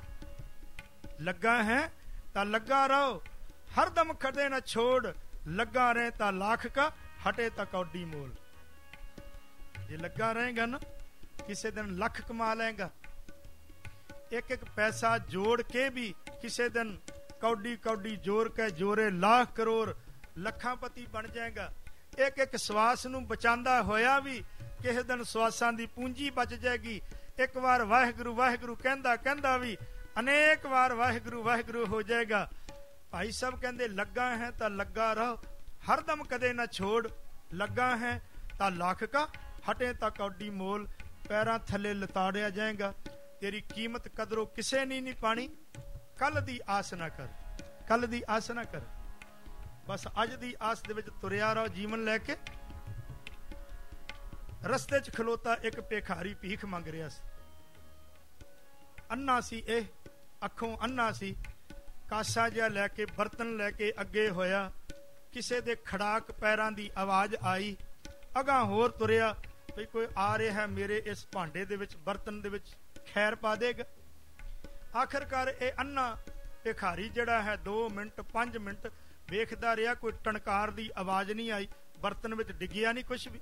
ਲੱਗਾ ਹੈ ਤਾਂ ਲੱਗਾ ਰਹੋ, ਹਰਦਮ ਖੜੇ ਨਾ ਛੋੜ, ਲੱਗਾ ਰਹੇ ਤਾਂ ਲੱਖ ਕਾ ਹਟੇ ਤਾਂ ਕੌਡੀ ਮੋਲ। ਜੇ ਲੱਗਾ ਰਹੇਗਾ ਨਾ, ਕਿਸੇ ਦਿਨ ਲੱਖ ਕਮਾ ਲਏਗਾ। ਇੱਕ ਇੱਕ ਪੈਸਾ ਜੋੜ ਕੇ ਵੀ ਕਿਸੇ ਦਿਨ ਕੌਡੀ ਕੌਡੀ ਜੋੜ ਕੇ ਜੋਰੇ ਲੱਖ ਕਰੋੜ ਲੱਖਾਂ ਪਤੀ ਬਣ ਜਾਏਗਾ। ਇੱਕ ਇੱਕ ਸਵਾਸ ਨੂੰ ਬਚਾਉਂਦਾ ਹੋਇਆ ਵੀ ਕਿਸੇ ਦਿਨ ਸਵਾਸਾਂ ਦੀ ਪੂੰਜੀ ਬਚ ਜਾਏਗੀ। ਇੱਕ ਵਾਰ ਵਾਹਿਗੁਰੂ ਵਾਹਿਗੁਰੂ ਕਹਿੰਦਾ ਕਹਿੰਦਾ ਵੀ ਅਨੇਕ ਵਾਰ ਵਾਹਿਗੁਰੂ ਵਾਹਿਗੁਰੂ ਹੋ ਜਾਏਗਾ। ਭਾਈ ਸਾਹਿਬ ਕਹਿੰਦੇ ਲੱਗਾ ਹੈ ਤਾਂ ਲੱਗਾ ਰਹੋ, ਹਰਦਮ ਕਦੇ ਨਾ ਛੋੜ, ਲੱਗਾ ਹੈ ਤਾਂ ਲੱਖ ਕਾ ਹਟੇ ਤਾਂ ਕੌਡੀ ਮੋਲ। ਪੈਰਾਂ ਥੱਲੇ ਲਤਾੜਿਆ ਜਾਏਗਾ, ਤੇਰੀ ਕੀਮਤ ਕਦਰੋਂ ਕਿਸੇ ਨੇ ਨਹੀਂ ਪਾਣੀ। ਕੱਲ ਦੀ ਆਸ ਨਾ ਕਰ, ਕੱਲ ਦੀ ਆਸ ਨਾ ਕਰ, ਬਸ ਅੱਜ ਦੀ ਆਸ ਦੇ ਵਿੱਚ ਤੁਰਿਆ ਰਹੋ ਜੀਵਨ ਲੈ ਕੇ। ਰਸਤੇ 'ਚ ਖਲੋਤਾ ਇੱਕ ਭਿਖਾਰੀ ਭੀਖ ਮੰਗ ਰਿਹਾ ਸੀ। ਅੰਨਾ ਸੀ, ਇਹ ਅੱਖੋਂ ਅੰਨਾ ਸੀ। ਕਾਸਾ ਜਿਹਾ ਲੈ ਕੇ, ਬਰਤਨ ਲੈ ਕੇ ਅੱਗੇ ਹੋਇਆ। ਕਿਸੇ ਦੇ ਖੜਾਕ ਪੈਰਾਂ ਦੀ ਆਵਾਜ਼ ਆਈ, ਅਗਾਂਹ ਹੋਰ ਤੁਰਿਆ ਵੀ ਕੋਈ ਆ ਰਿਹਾ ਹੈ ਮੇਰੇ ਇਸ ਭਾਂਡੇ ਦੇ ਵਿੱਚ, ਬਰਤਨ ਦੇ ਵਿੱਚ, ਖੈਰ ਪਾ ਦੇਗਾ। ਆਖਿਰਕਾਰ ਇਹ ਅੰਨਾ ਭਿਖਾਰੀ ਜਿਹੜਾ ਹੈ 2 ਮਿੰਟ 5 ਮਿੰਟ ਵੇਖਦਾ ਰਿਹਾ, ਕੋਈ ਟਣਕਾਰ ਦੀ ਆਵਾਜ਼ ਨਹੀਂ ਆਈ, ਬਰਤਨ ਵਿੱਚ ਡਿੱਗਿਆ ਨਹੀਂ ਕੁਛ ਵੀ,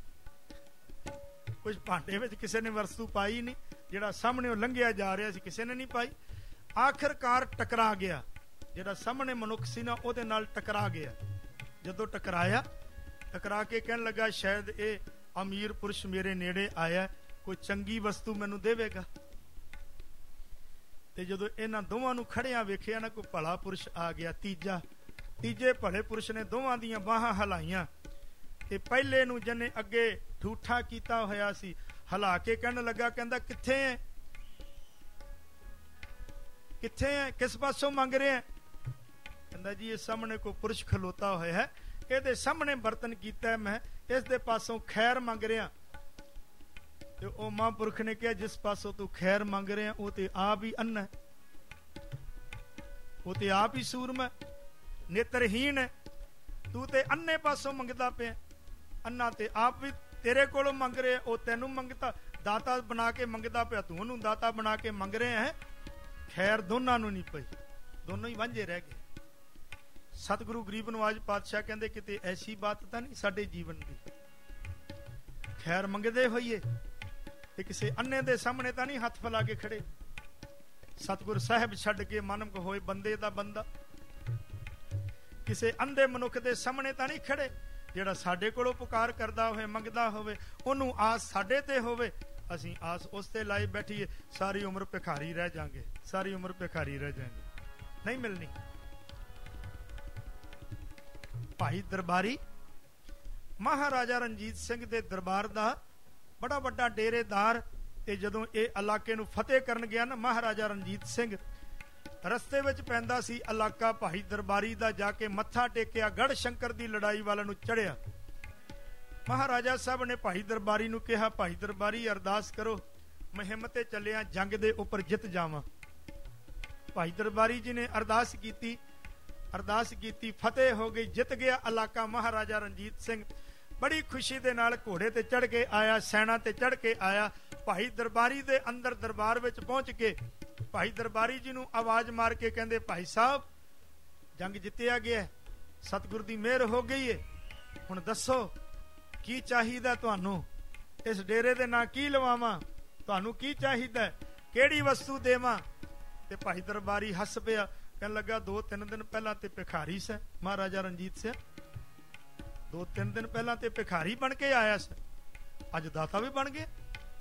ਕੁਛ ਭਾਂਡੇ ਵਿੱਚ ਕਿਸੇ ਨੇ ਵਸਤੂ ਪਾਈ ਨਹੀਂ, ਜਿਹੜਾ ਸਾਹਮਣੇ ਲੰਘਿਆ ਜਾ ਰਿਹਾ ਸੀ ਕਿਸੇ ਨੇ ਨਹੀਂ ਪਾਈ। ਆਖਿਰਕਾਰ ਟਕਰਾ ਗਿਆ, ਜਿਹੜਾ ਸਾਹਮਣੇ ਮਨੁੱਖ ਸੀ ਨਾ ਉਹਦੇ ਨਾਲ ਟਕਰਾ ਗਿਆ। ਜਦੋਂ ਟਕਰਾਇਆ, ਟਕਰਾ ਕੇ ਕਹਿਣ ਲੱਗਾ ਸ਼ਾਇਦ ਇਹ ਅਮੀਰ ਪੁਰਸ਼ ਮੇਰੇ ਨੇੜੇ ਆਇਆ, ਕੋਈ ਚੰਗੀ ਵਸਤੂ ਮੈਨੂੰ ਦੇਵੇਗਾ। ਤੇ ਜਦੋਂ ਇਹਨਾਂ ਦੋਵਾਂ ਨੂੰ ਖੜਿਆਂ ਵੇਖਿਆ ਨਾ, ਕੋਈ ਭਲਾ ਪੁਰਸ਼ ਆ ਗਿਆ, ਤੀਜੇ ਭਲੇ ਪੁਰਸ਼ ਨੇ ਦੋਵਾਂ ਦੀਆਂ ਬਾਹਾਂ ਹਿਲਾਈਆਂ ਤੇ ਪਹਿਲੇ ਨੂੰ ਜਿਹਨੇ ਅੱਗੇ ਠੂਠਾ ਕੀਤਾ ਹੋਇਆ ਸੀ ਹਿਲਾ ਕੇ ਕਹਿਣ ਲੱਗਾ, ਕਹਿੰਦਾ ਕਿੱਥੇ ਹੈ, ਕਿੱਥੇ ਹੈ, ਕਿਸ ਪਾਸੋਂ ਮੰਗ ਰਿਹਾ? ਕਹਿੰਦਾ ਜੀ ਇਹ ਸਾਹਮਣੇ ਕੋਈ ਪੁਰਸ਼ ਖਲੋਤਾ ਹੋਇਆ ਹੈ, ਇਹਦੇ ਸਾਹਮਣੇ ਬਰਤਨ ਕੀਤਾ ਮੈਂ, ਇਸ ਦੇ ਪਾਸੋਂ ਖੈਰ ਮੰਗ ਰਿਹਾ। ਤੇ ਉਹ ਮਹਾਂਪੁਰਖ ਨੇ ਕਿਹਾ ਜਿਸ ਪਾਸੋਂ ਤੂੰ ਖੈਰ ਮੰਗ ਰਿਹਾ ਉਹ ਤੇ ਆਪ ਹੀ ਅੰਨਾ ਹੈ, ਉਹ ਤੇ ਆਪ ਹੀ ਸੂਰਮਾ, ਨੇਤਰਹੀਣ ਹੈ। ਤੂੰ ਤੇ ਅੰਨੇ ਪਾਸੋਂ ਮੰਗਦਾ ਪਿਆ, ਅੰਨਾ ਤੇ ਆਪ ਵੀ ਤੇਰੇ ਕੋਲੋਂ ਮੰਗ ਰਿਹਾ, ਉਹ ਤੈਨੂੰ ਮੰਗਤਾ, ਦਾਤਾ ਬਣਾ ਕੇ ਮੰਗਦਾ ਪਿਆ, ਤੂੰ ਉਹਨੂੰ ਦਾਤਾ ਬਣਾ ਕੇ ਮੰਗ ਰਿਹਾ ਹੈ। ਖੈਰ ਦੋਨਾਂ ਨੂੰ ਨਹੀਂ ਪਈ, ਦੋਨੋਂ ਹੀ ਵਾਂਝੇ ਰਹਿ ਗਏ। ਸਤਿਗੁਰੂ ਗਰੀਬ ਨਵਾਜ ਪਾਤਸ਼ਾਹ ਕਹਿੰਦੇ ਕਿਤੇ ਐਸੀ ਬਾਤ ਤਾਂ ਨਹੀਂ ਸਾਡੇ ਜੀਵਨ ਦੀ ਖੈਰ ਮੰਗਦੇ ਹੋਈਏ ਤੇ ਕਿਸੇ ਅੰਨੇ ਦੇ ਸਾਹਮਣੇ ਤਾਂ ਨਹੀਂ ਹੱਥ ਫੈਲਾ ਕੇ ਖੜੇ। ਸਤਿਗੁਰ ਸਾਹਿਬ ਛੱਡ ਕੇ ਮਨਮੁਖ ਹੋਏ ਬੰਦੇ ਦਾ ਬੰਦਾ। ਕਿਸੇ ਅੰਧੇ ਮਨੁੱਖ ਦੇ ਸਾਹਮਣੇ ਤਾਂ ਨਹੀਂ ਖੜੇ। ਜਿਹੜਾ ਸਾਡੇ ਕੋਲੋਂ ਪੁਕਾਰ ਕਰਦਾ ਹੋਵੇ, ਮੰਗਦਾ ਹੋਵੇ, ਉਹਨੂੰ ਆਸ ਸਾਡੇ ਤੇ ਹੋਵੇ, ਅਸੀਂ ਆਸ ਉਸ ਤੇ ਲਾਈ ਬੈਠੀਏ, ਸਾਰੀ ਉਮਰ ਭਿਖਾਰੀ ਰਹਿ ਜਾਾਂਗੇ, ਸਾਰੀ ਉਮਰ ਭਿਖਾਰੀ ਰਹਿ ਜਾਾਂਗੇ, ਨਹੀਂ ਮਿਲਣੀ। ਭਾਈ ਦਰਬਾਰੀ ਮਹਾਰਾਜਾ ਰਣਜੀਤ ਸਿੰਘ ਦੇ ਦਰਬਾਰ ਦਾ ਬੜਾ ਵੱਡਾ ਡੇਰੇਦਾਰ। ਤੇ ਜਦੋਂ ਇਹ ਇਲਾਕੇ ਨੂੰ ਫਤਿਹ ਕਰਨ ਗਿਆ ਨਾ ਮਹਾਰਾਜਾ ਰਣਜੀਤ ਸਿੰਘ, ਰਸਤੇ ਵਿੱਚ ਪੈਂਦਾ ਸੀ ਇਲਾਕਾ ਭਾਈ ਦਰਬਾਰੀ ਦਾ, ਜਾ ਕੇ ਮੱਥਾ ਟੇਕਿਆ, ਗੜ੍ਹ ਸ਼ੰਕਰ ਦੀ ਲੜਾਈ ਵੱਲ ਨੂੰ ਚੜਿਆ। ਮਹਾਰਾਜਾ ਸਾਹਿਬ ਨੇ ਭਾਈ ਦਰਬਾਰੀ ਨੂੰ ਕਿਹਾ, ਭਾਈ ਦਰਬਾਰੀ ਅਰਦਾਸ ਕਰੋ, ਮੁਹਿੰਮ ਤੇ ਚੱਲਿਆ, ਜੰਗ ਦੇ ਉੱਪਰ ਜਿੱਤ ਜਾਵਾਂ। ਭਾਈ ਦਰਬਾਰੀ ਜੀ ਨੇ ਅਰਦਾਸ ਕੀਤੀ, ਫਤਿਹ ਹੋ ਗਈ, ਜਿੱਤ ਗਿਆ ਇਲਾਕਾ ਮਹਾਰਾਜਾ ਰਣਜੀਤ ਸਿੰਘ। ਬੜੀ ਖੁਸ਼ੀ ਦੇ ਨਾਲ ਘੋੜੇ ਤੇ ਚੜ ਕੇ ਆਇਆ, ਸੈਨਾ ਤੇ ਚੜ ਕੇ ਆਇਆ। ਭਾਈ ਦਰਬਾਰੀ ਦੇ ਅੰਦਰ ਦਰਬਾਰ ਵਿੱਚ ਪਹੁੰਚ ਕੇ ਭਾਈ ਦਰਬਾਰੀ ਜੀ ਨੂੰ ਆਵਾਜ਼ ਮਾਰ ਕੇ ਕਹਿੰਦੇ, ਭਾਈ ਸਾਹਿਬ ਜੰਗ ਜਿੱਤਿਆ ਗਿਆ, ਸਤਿਗੁਰ ਦੀ ਮਿਹਰ ਹੋ ਗਈ ਏ, ਹੁਣ ਦੱਸੋ ਕੀ ਚਾਹੀਦਾ ਤੁਹਾਨੂੰ? ਇਸ ਡੇਰੇ ਦੇ ਨਾਂ ਕੀ ਲਵਾਵਾਂ? ਤੁਹਾਨੂੰ ਕੀ ਚਾਹੀਦਾ? ਕਿਹੜੀ ਵਸਤੂ ਦੇਵਾਂ? ਤੇ ਭਾਈ ਦਰਬਾਰੀ ਹੱਸ ਪਿਆ, ਕਹਿਣ ਲੱਗਾ 2-3 ਦਿਨ ਪਹਿਲਾਂ ਤੇ ਭਿਖਾਰੀ ਸੈ ਮਹਾਰਾਜਾ ਰਣਜੀਤ ਸਿੰਘ, 2-3 ਦਿਨ ਪਹਿਲਾਂ ਤੇ ਭਿਖਾਰੀ ਬਣ ਕੇ ਆਇਆ ਸੈ, ਅੱਜ ਦਾਤਾ ਵੀ ਬਣ ਗਿਆ,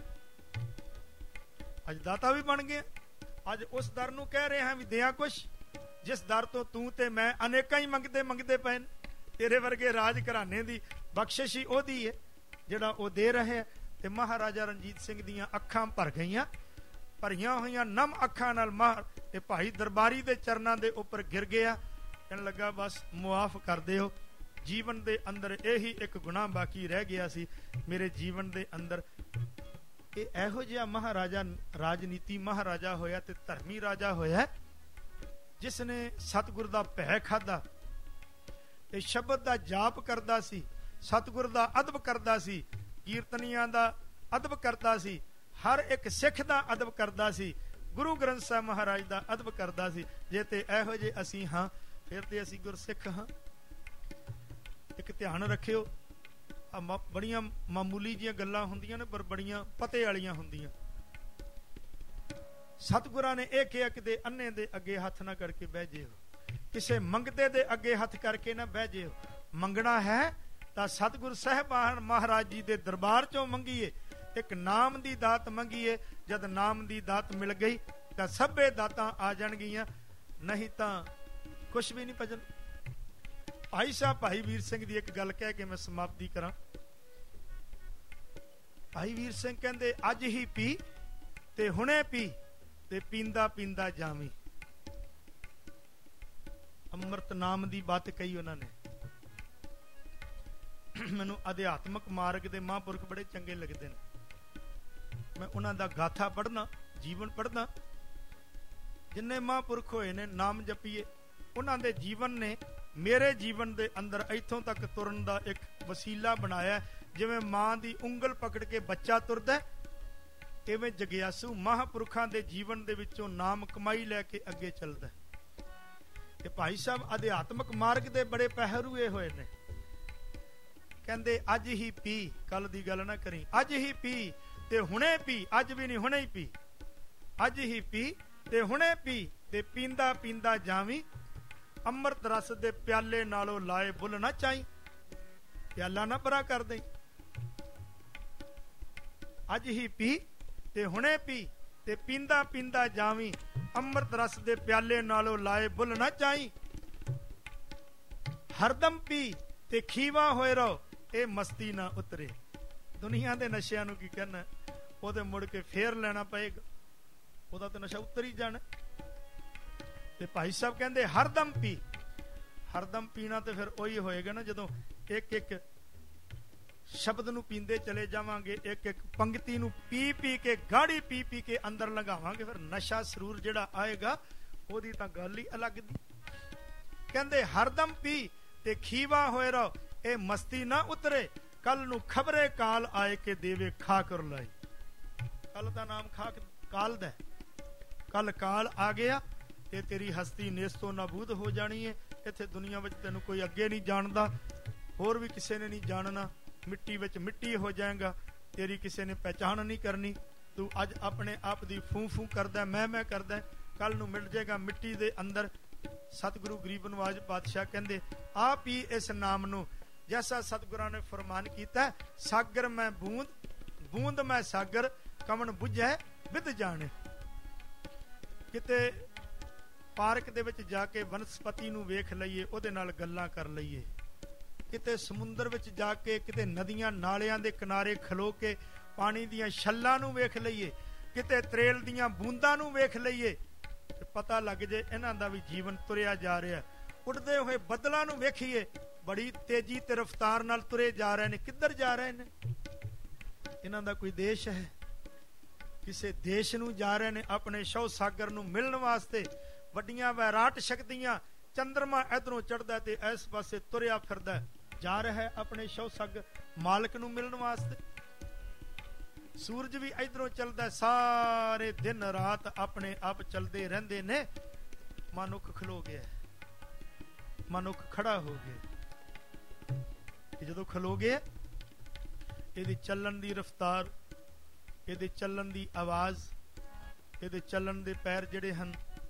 ਅੱਜ ਦਾਤਾ ਵੀ ਬਣ ਗਿਆ। ਅੱਜ ਉਸ ਦਰ ਨੂੰ ਕਹਿ ਰਿਹਾ ਵੀ ਦਿਆਂ ਕੁਛ, ਜਿਸ ਦਰ ਤੋਂ ਤੂੰ ਤੇ ਮੈਂ ਅਨੇਕਾਂ ਹੀ ਮੰਗਦੇ ਪਏ ਨੇ। ਤੇਰੇ ਵਰਗੇ ਰਾਜ ਘਰਾਣੇ ਦੀ ਬਖਸ਼ਿਸ਼ ਹੀ ਉਹਦੀ ਹੈ ਜਿਹੜਾ ਉਹ ਦੇ ਰਿਹਾ। ਤੇ ਮਹਾਰਾਜਾ ਰਣਜੀਤ ਸਿੰਘ ਦੀਆਂ ਅੱਖਾਂ ਭਰ ਗਈਆਂ, ਭਰੀਆਂ ਹੋਈਆਂ ਨਮ ਅੱਖਾਂ ਨਾਲ ਤੇ ਭਾਈ ਦਰਬਾਰੀ ਦੇ ਚਰਨਾਂ ਦੇ ਉੱਪਰ ਗਿਰ ਗਿਆ। ਕਹਿਣ ਲੱਗਾ, ਬਸ ਮੁਆਫ ਕਰ ਦਿਓ, ਜੀਵਨ ਦੇ ਅੰਦਰ ਇਹੀ ਇੱਕ ਗੁਨਾਹ ਬਾਕੀ ਰਹਿ ਗਿਆ ਸੀ ਮੇਰੇ ਜੀਵਨ ਦੇ ਅੰਦਰ। ਇਹ ਇਹੋ ਜਿਹਾ ਮਹਾਰਾਜਾ, ਰਾਜਨੀਤੀ ਮਹਾਰਾਜਾ ਹੋਇਆ ਤੇ ਧਰਮੀ ਰਾਜਾ ਹੋਇਆ, ਜਿਸ ਨੇ ਸਤਿਗੁਰ ਦਾ ਭੈ ਖਾਧਾ ਤੇ ਸ਼ਬਦ ਦਾ ਜਾਪ ਕਰਦਾ ਸੀ, ਸਤਿਗੁਰ ਦਾ ਅਦਬ ਕਰਦਾ ਸੀ, ਕੀਰਤਨੀਆਂ ਦਾ ਅਦਬ ਕਰਦਾ ਸੀ, ਹਰ ਇੱਕ ਸਿੱਖ ਦਾ ਅਦਬ ਕਰਦਾ ਸੀ, ਗੁਰੂ ਗ੍ਰੰਥ ਸਾਹਿਬ ਮਹਾਰਾਜ ਦਾ ਅਦਬ ਕਰਦਾ ਸੀ। ਜੇ ਤੇ ਇਹੋ ਜਿਹੇ ਅਸੀਂ ਹਾਂ, ਫਿਰ ਤੇ ਅਸੀਂ ਗੁਰਸਿੱਖ ਹਾਂ। ਇੱਕ ਧਿਆਨ ਰੱਖਿਓ, ਬੜੀਆਂ ਮਾਮੂਲੀ ਜੀਆਂ ਗੱਲਾਂ ਹੁੰਦੀਆਂ ਨੇ, ਪਰ ਬੜੀਆਂ ਪਤੇ ਵਾਲੀਆਂ ਹੁੰਦੀਆਂ। ਸਤਿਗੁਰਾਂ ਨੇ ਇਹ ਕਿਹਾ, ਕਿਤੇ ਅੰਨੇ ਦੇ ਅੱਗੇ ਹੱਥ ਨਾ ਕਰਕੇ ਬਹਿ ਜਿਓ, ਕਿਸੇ ਮੰਗਤੇ ਦੇ ਅੱਗੇ ਹੱਥ ਕਰਕੇ ਨਾ ਬਹਿ ਜਿਓ। ਮੰਗਣਾ ਹੈ ਤਾਂ ਸਤਿਗੁਰ ਸਾਹਿਬਾਨ ਮਹਾਰਾਜ ਜੀ ਦੇ ਦਰਬਾਰ ਚੋਂ ਮੰਗੀਏ, ਇੱਕ ਨਾਮ ਦੀ ਦਾਤ ਮੰਗੀਏ। ਜਦ ਨਾਮ ਦੀ ਦਾਤ ਮਿਲ ਗਈ ਤਾਂ ਸਭੇ ਦਾਤਾਂ ਆ ਜਾਣਗੀਆਂ, ਨਹੀਂ ਤਾਂ ਕੁਛ ਵੀ ਨਹੀਂ ਭਜਨ। ਭਾਈ ਸਾਹਿਬ ਭਾਈ ਵੀਰ ਸਿੰਘ ਦੀ ਇੱਕ ਗੱਲ ਕਹਿ ਕੇ ਮੈਂ ਸਮਾਪਤੀ ਕਰਾਂ। ਭਾਈ ਵੀਰ ਸਿੰਘ ਕਹਿੰਦੇ, ਅੱਜ ਹੀ ਪੀ ਤੇ ਹੁਣੇ ਪੀ ਤੇ ਪੀਂਦਾ ਪੀਂਦਾ ਜਾਵੀਂ। ਅੰਮ੍ਰਿਤ ਨਾਮ ਦੀ ਬਾਤ ਕਹੀ ਉਹਨਾਂ ਨੇ। ਮੈਨੂੰ ਅਧਿਆਤਮਕ ਮਾਰਗ ਦੇ ਮਹਾਂਪੁਰਖ ਬੜੇ ਚੰਗੇ ਲੱਗਦੇ ਨੇ। ਮੈਂ ਉਹਨਾਂ ਦਾ ਗਾਥਾ ਪੜ੍ਹਨਾ, ਜੀਵਨ ਪੜ੍ਹਨਾ। ਜਿੰਨੇ ਮਹਾਂਪੁਰਖ ਹੋਏ ਨੇ, ਨਾਮ ਜਪੀਏ। ਉਹਨਾਂ ਦੇ ਜੀਵਨ ਨੇ ਮੇਰੇ ਜੀਵਨ ਦੇ ਅੰਦਰ ਇੱਥੋਂ ਤੱਕ ਤੁਰਨ ਦਾ ਇੱਕ ਵਸੀਲਾ ਬਣਾਇਆ। ਜਿਵੇਂ ਮਾਂ ਦੀ ਉਂਗਲ ਪਕੜ ਕੇ ਬੱਚਾ ਤੁਰਦਾ, ਇਵੇਂ ਜਗਿਆਸੂ ਮਹਾਂਪੁਰਖਾਂ ਦੇ ਜੀਵਨ ਦੇ ਵਿੱਚੋਂ ਨਾਮ ਕਮਾਈ ਲੈ ਕੇ ਅੱਗੇ ਚੱਲਦਾ। ਤੇ ਭਾਈ ਸਾਹਿਬ ਅਧਿਆਤਮਕ ਮਾਰਗ ਦੇ ਬੜੇ ਪਹਿਰੂਏ ਹੋਏ ਨੇ। ਕਹਿੰਦੇ, ਅੱਜ ਹੀ ਪੀ, ਕੱਲ ਦੀ ਗੱਲ ਨਾ ਕਰੀ, ਅੱਜ ਹੀ ਪੀ ਤੇ ਹੁਣੇ ਪੀ, ਅੱਜ ਵੀ ਨਹੀਂ ਹੁਣੇ ਹੀ ਪੀ, ਅੱਜ ਹੀ ਪੀ ਤੇ ਹੁਣੇ ਪੀ ਤੇ ਪੀਂਦਾ ਪੀਂਦਾ ਜਾਵੀਂ। ਅੰਮ੍ਰਿਤ ਰਸ ਦੇ ਪਿਆਲੇ ਨਾਲੋਂ ਲਾਏ ਬੁੱਲ ਨਾ ਚਾਈ, ਪਿਆਲਾ ਨਾ ਪਰਾ ਕਰ ਦੇ। ਅੱਜ ਹੀ ਪੀ ਤੇ ਹੁਣੇ ਪੀ ਤੇ ਪੀਂਦਾ ਪੀਂਦਾ ਜਾਵੀਂ। ਅੰਮ੍ਰਿਤ ਰਸ ਦੇ ਪਿਆਲੇ ਨਾਲੋਂ ਲਾਏ ਬੁੱਲ ਨਾ ਚਾਈ। ਹਰਦਮ ਪੀ ਤੇ ਖੀਵਾ ਹੋਏ ਰਹੋ, ਇਹ ਮਸਤੀ ਨਾ ਉਤਰੇ। ਦੁਨੀਆ ਦੇ ਨਸ਼ਿਆਂ ਨੂੰ ਕੀ ਕਹਿਣਾ, ਉਹਦੇ ਮੁੜ ਕੇ ਫੇਰ ਲੈਣਾ ਪਏਗਾ, ਉਹਦਾ ਤਾਂ ਨਸ਼ਾ ਉਤਰ ਹੀ ਜਾਣਾ। ਤੇ ਭਾਈ ਸਾਹਿਬ ਕਹਿੰਦੇ, ਹਰਦਮ ਪੀ। ਹਰਦਮ ਪੀਣਾ ਤੇ ਫਿਰ ਉਹੀ ਹੋਏਗਾ ਨਾ, ਜਦੋਂ ਇੱਕ ਇੱਕ ਸ਼ਬਦ ਨੂੰ ਪੀਂਦੇ ਚਲੇ ਜਾਵਾਂਗੇ, ਇੱਕ ਇੱਕ ਪੰਕਤੀ ਨੂੰ ਪੀ ਪੀ ਕੇ, ਗਾੜੀ ਪੀ ਪੀ ਕੇ ਅੰਦਰ ਲੰਘਾਵਾਂਗੇ, ਫਿਰ ਨਸ਼ਾ ਸਰੂਰ ਜਿਹੜਾ ਆਏਗਾ ਉਹਦੀ ਤਾਂ ਗੱਲ ਹੀ ਅਲੱਗ ਦੀ। ਕਹਿੰਦੇ, ਹਰਦਮ ਪੀ ਤੇ ਖੀਵਾ ਹੋਏ ਰਹੋ, ਇਹ ਮਸਤੀ ਨਾ ਉਤਰੇ। ਕੱਲ ਨੂੰ ਖਬਰੇ ਕਾਲ ਆਏ ਕੇ ਦੇਵੇ ਖਾ ਕਰ ਲਾਈ। ਕੱਲ ਦਾ ਨਾਮ ਕਾਲ ਦਾ। ਕੱਲ ਕਾਲ ਆ ਗਿਆ ਤੇ ਤੇਰੀ ਹਸਤੀ ਨੇਸਤੋਂ ਨਾਬੂਦ ਹੋ ਜਾਣੀ ਹੈ। ਇੱਥੇ ਦੁਨੀਆ ਵਿੱਚ ਤੈਨੂੰ ਕੋਈ ਅੱਗੇ ਨਹੀਂ ਜਾਣਦਾ, ਹੋਰ ਵੀ ਕਿਸੇ ਨੇ ਨਹੀਂ ਜਾਣਨਾ। ਮਿੱਟੀ ਵਿੱਚ ਮਿੱਟੀ ਹੋ ਜਾਏਗਾ, ਤੇਰੀ ਕਿਸੇ ਨੇ ਪਹਿਚਾਣ ਨਹੀਂ ਕਰਨੀ। ਤੂੰ ਅੱਜ ਆਪਣੇ ਆਪ ਦੀ ਫੂੰ ਫੂੰ ਕਰਦਾ, ਮੈਂ ਕਰਦਾ, ਕੱਲ ਨੂੰ ਮਿਲ ਜਾਏਗਾ ਮਿੱਟੀ ਦੇ ਅੰਦਰ। ਸਤਿਗੁਰੂ ਗਰੀਬ ਨਵਾਜ ਪਾਤਸ਼ਾਹ ਕਹਿੰਦੇ ਆਪ ਹੀ ਇਸ ਨਾਮ ਨੂੰ, ਜੈਸਾ ਸਤਿਗੁਰਾਂ ਨੇ ਫਰਮਾਨ ਕੀਤਾ, ਸਾਗਰ ਮੈਂ ਬੂੰਦ, ਬੂੰਦ ਮੈਂ ਸਾਗਰ, ਕਵਣ ਬੁਝੈ ਵਿਦ ਜਾਣੇ। ਕਿਤੇ ਪਾਰਕ ਦੇ ਵਿੱਚ ਜਾ ਕੇ ਵਨਸਪਤੀ ਨੂੰ ਵੇਖ ਲਈਏ, ਉਹਦੇ ਨਾਲ ਗੱਲਾਂ ਕਰ ਲਈਏ। ਕਿਤੇ ਸਮੁੰਦਰ ਵਿੱਚ ਜਾ ਕੇ, ਕਿਤੇ ਨਦੀਆਂ ਨਾਲਿਆਂ ਦੇ ਕਿਨਾਰੇ ਖਲੋ ਕੇ ਪਾਣੀ ਦੀਆਂ ਛੱਲਾਂ ਨੂੰ ਵੇਖ ਲਈਏ, ਕਿਤੇ ਤਰੇਲ ਦੀਆਂ ਬੂੰਦਾਂ ਨੂੰ ਵੇਖ ਲਈਏ, ਤੇ ਪਤਾ ਲੱਗ ਜੇ ਇਹਨਾਂ ਦਾ ਵੀ ਜੀਵਨ ਤੁਰਿਆ ਜਾ ਰਿਹਾ। ਉੱਡਦੇ ਹੋਏ ਬੱਦਲਾਂ ਨੂੰ ਵੇਖੀਏ, ਬੜੀ ਤੇਜ਼ੀ ਤੇ ਰਫ਼ਤਾਰ ਨਾਲ ਤੁਰੇ ਜਾ ਰਹੇ ਨੇ। ਕਿੱਧਰ ਜਾ ਰਹੇ ਨੇ? ਇਹਨਾਂ ਦਾ ਕੋਈ ਦੇਸ਼ ਹੈ? ਕਿਸੇ ਦੇਸ਼ ਨੂੰ ਜਾ ਰਹੇ ਨੇ ਆਪਣੇ ਸ਼ੌ ਸਾਗਰ ਨੂੰ ਮਿਲਣ ਵਾਸਤੇ। ਵੱਡੀਆਂ ਵੈਰਾਟ ਸ਼ਕਤੀਆਂ, ਚੰਦਰਮਾ ਇਧਰੋਂ ਚੜਦਾ ਤੇ ਇਸ ਪਾਸੇ ਤੁਰਿਆ ਫਿਰਦਾ, ਜਾ ਰਿਹਾ ਹੈ ਆਪਣੇ ਸ਼ੌ ਸਾਗਰ ਮਾਲਕ ਨੂੰ ਮਿਲਣ ਵਾਸਤੇ। ਸੂਰਜ ਵੀ ਇਧਰੋਂ ਚੱਲਦਾ, ਸਾਰੇ ਦਿਨ ਰਾਤ ਆਪਣੇ ਆਪ ਚੱਲਦੇ ਰਹਿੰਦੇ ਨੇ। ਮਨੁੱਖ ਖਲੋ ਗਿਆ, ਮਨੁੱਖ ਖੜਾ ਹੋ ਗਿਆ। ਜਦੋਂ ਖਲੋ ਗਿਆ, ਇਹਦੀ ਚੱਲਣ ਦੀ ਰਫ਼ਤਾਰ, ਇਹਦੇ ਚੱਲਣ ਦੀ ਆਵਾਜ਼, ਇਹਦੇ ਚੱਲਣ ਦੇ ਪੈਰ ਜਿਹੜੇ ਹਨ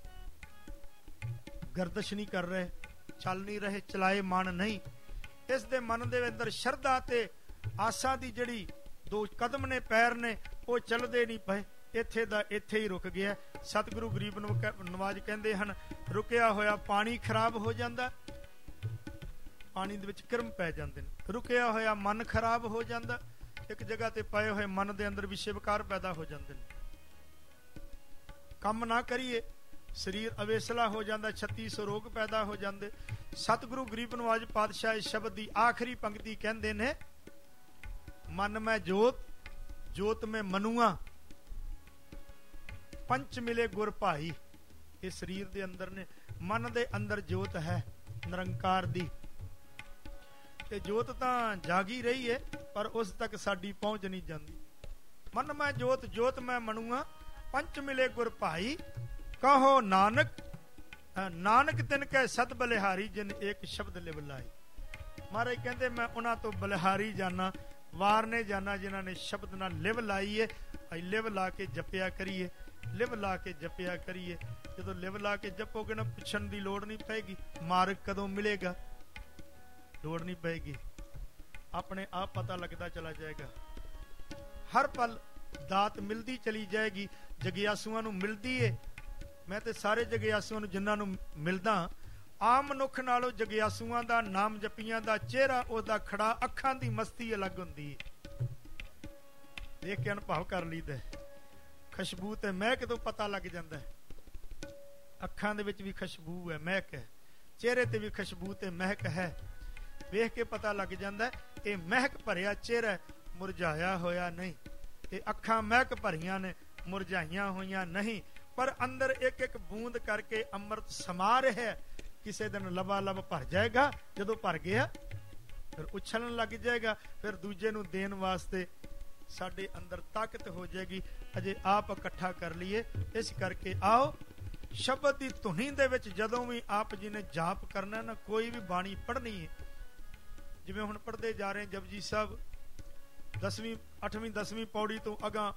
ਗਰਦਸ਼ ਨਹੀਂ ਕਰ ਰਹੇ, ਚੱਲ ਨਹੀਂ ਰਹੇ, ਚਲਾਏ ਮਨ ਨਹੀਂ। ਇਸ ਦੇ ਮਨ ਦੇ ਅੰਦਰ ਸ਼ਰਧਾ ਤੇ ਆਸਾਂ ਦੀ ਜਿਹੜੀ ਦੋ ਕਦਮ ਨੇ, ਪੈਰ ਨੇ, ਉਹ ਚੱਲਦੇ ਨਹੀਂ ਪਏ। ਇੱਥੇ ਦਾ ਇੱਥੇ ਹੀ ਰੁਕ ਗਿਆ। ਸਤਿਗੁਰੂ ਗਰੀਬ ਨਵਾਜ ਕਹਿੰਦੇ ਹਨ, ਰੁਕਿਆ ਹੋਇਆ ਪਾਣੀ ਖਰਾਬ ਹੋ ਜਾਂਦਾ, ਪਾਣੀ ਦੇ ਵਿੱਚ ਕਿਰਮ ਪੈ ਜਾਂਦੇ ਨੇ। ਰੁਕਿਆ ਹੋਇਆ ਮਨ ਖਰਾਬ ਹੋ ਜਾਂਦਾ, ਇੱਕ ਜਗ੍ਹਾ ਤੇ ਪਏ ਹੋਏ ਮਨ ਦੇ ਅੰਦਰ ਵਿਸ਼ੇ ਵਿਕਾਰ ਪੈਦਾ ਹੋ ਜਾਂਦੇ ਨੇ। ਕੰਮ ਨਾ ਕਰੀਏ, ਸਰੀਰ ਅਵੇਸਲਾ ਹੋ ਜਾਂਦਾ, 3600 ਰੋਗ ਪੈਦਾ ਹੋ ਜਾਂਦੇ। ਸਤਿਗੁਰੂ ਗਰੀਬ ਨਵਾਜ ਪਾਤਸ਼ਾਹ ਇਸ ਸ਼ਬਦ ਦੀ ਆਖਰੀ ਪੰਕਤੀ ਕਹਿੰਦੇ ਨੇ, ਮਨ ਮੈਂ ਜੋਤ, ਜੋਤ ਮੈਂ ਮਨੂਆ, ਪੰਚ ਮਿਲੇ ਗੁਰ ਭਾਈ। ਇਹ ਸਰੀਰ ਦੇ ਅੰਦਰ ਨੇ, ਮਨ ਦੇ ਅੰਦਰ ਜੋਤ ਹੈ ਨਿਰੰਕਾਰ ਦੀ, ਤੇ ਜੋਤ ਤਾਂ ਜਾਗੀ ਰਹੀ ਹੈ, ਪਰ ਉਸ ਤੱਕ ਸਾਡੀ ਪਹੁੰਚ ਨਹੀਂ ਜਾਂਦੀ। ਮਨ ਮੈਂ ਜੋਤ, ਜੋਤ ਮੈਂ ਮਨੂਆ, ਪੰਚ ਮਿਲੇ ਗੁਰ ਭਾਈ, ਕਹੋ ਨਾਨਕ, ਨਾਨਕ ਤਿਨ ਕੈ ਸਤ ਬਲਿਹਾਰੀ, ਜਿਨ ਇੱਕ ਸ਼ਬਦ ਲਿਵ ਲਾਈ। ਮਹਾਰਾਜ ਕਹਿੰਦੇ ਮੈਂ ਉਹਨਾਂ ਤੋਂ ਬਲਿਹਾਰੀ ਜਾਨਾ, ਵਾਰਨੇ ਜਾਨਾ, ਜਿਨ੍ਹਾਂ ਨੇ ਸ਼ਬਦ ਨਾਲ ਲਿਵ ਲਾਈ ਹੈ। ਲਿਵ ਲਾ ਕੇ ਜਪਿਆ ਕਰੀਏ, ਲਿਵ ਲਾ ਕੇ ਜਪਿਆ ਕਰੀਏ। ਜਦੋਂ ਲਿਵ ਲਾ ਕੇ ਜਪੋਗੇ ਨਾ, ਪੁੱਛਣ ਦੀ ਲੋੜ ਨਹੀਂ ਪਏਗੀ ਮਾਰਗ ਕਦੋਂ ਮਿਲੇਗਾ, ਲੋੜ ਨਹੀਂ ਪਏਗੀ, ਆਪਣੇ ਆਪ ਪਤਾ ਲੱਗਦਾ ਚਲਾ ਜਾਏਗਾ। ਹਰ ਪਲ ਦਾਤ ਮਿਲਦੀ ਚਲੀ ਜਾਏਗੀ, ਜਗਿਆਸੂਆਂ ਨੂੰ ਮਿਲਦੀ ਏ। ਮੈਂ ਤੇ ਸਾਰੇ ਜਗਿਆਸੂਆਂ ਨੂੰ ਜਿਨ੍ਹਾਂ ਨੂੰ ਮਿਲਦਾ, ਆਮ ਮਨੁੱਖ ਨਾਲੋਂ ਜਗਿਆਸੂਆਂ ਦਾ, ਨਾਮ ਜਪੀਆਂ ਦਾ ਚਿਹਰਾ, ਉਹਦਾ ਖੜਾ, ਅੱਖਾਂ ਦੀ ਮਸਤੀ ਅਲੱਗ ਹੁੰਦੀ ਹੈ। ਦੇਖ ਕੇ ਅਨੁਭਵ ਕਰ ਲਈਦਾ, ਖੁਸ਼ਬੂ ਤੇ ਮਹਿਕ ਤੋਂ ਪਤਾ ਲੱਗ ਜਾਂਦਾ ਹੈ। ਅੱਖਾਂ ਦੇ ਵਿੱਚ ਵੀ ਖੁਸ਼ਬੂ ਹੈ, ਮਹਿਕ ਹੈ, ਚਿਹਰੇ ਤੇ ਵੀ ਖੁਸ਼ਬੂ ਤੇ ਮਹਿਕ ਹੈ। ਵੇਖ ਕੇ ਪਤਾ ਲੱਗ ਜਾਂਦਾ ਇਹ ਮਹਿਕ ਭਰਿਆ ਚਿਹਰਾ, ਮੁਰਝਾਇਆ ਹੋਇਆ ਨਹੀਂ। ਇਹ ਅੱਖਾਂ ਮਹਿਕ ਭਰੀਆਂ ਨੇ, ਮੁਰਝਾਈਆਂ ਹੋਈਆਂ ਨਹੀਂ, ਪਰ ਅੰਦਰ ਇੱਕ ਇੱਕ ਬੂੰਦ ਕਰਕੇ ਅੰਮ੍ਰਿਤ ਸਮਾ ਰਿਹਾ। ਕਿਸੇ ਦਿਨ ਲਬਾ ਲਬ ਭਰ ਜਾਏਗਾ, ਜਦੋਂ ਭਰ ਗਿਆ ਫਿਰ ਉਛਲਣ ਲੱਗ ਜਾਏਗਾ, ਫਿਰ ਦੂਜੇ ਨੂੰ ਦੇਣ ਵਾਸਤੇ ਸਾਡੇ ਅੰਦਰ ਤਾਕਤ ਹੋ ਜਾਏਗੀ। ਅਜੇ ਆਪ ਇਕੱਠਾ ਕਰ ਲਈਏ। ਇਸ ਕਰਕੇ ਆਓ ਸ਼ਬਦ ਦੀ ਧੁਨੀ ਦੇ ਵਿੱਚ ਜਦੋਂ ਵੀ ਆਪ ਜੀ ਨੇ ਜਾਪ ਕਰਨਾ ਨਾ, ਕੋਈ ਵੀ ਬਾਣੀ ਪੜ੍ਹਨੀ ਹੈ, ਜਿਵੇਂ ਹੁਣ ਪੜ੍ਹਦੇ ਜਾ ਰਹੇ ਜਪਜੀ ਸਾਹਿਬ, 10ਵੀਂ 8ਵੀਂ 10ਵੀਂ ਪੌੜੀ ਤੋਂ ਅਗਾਂ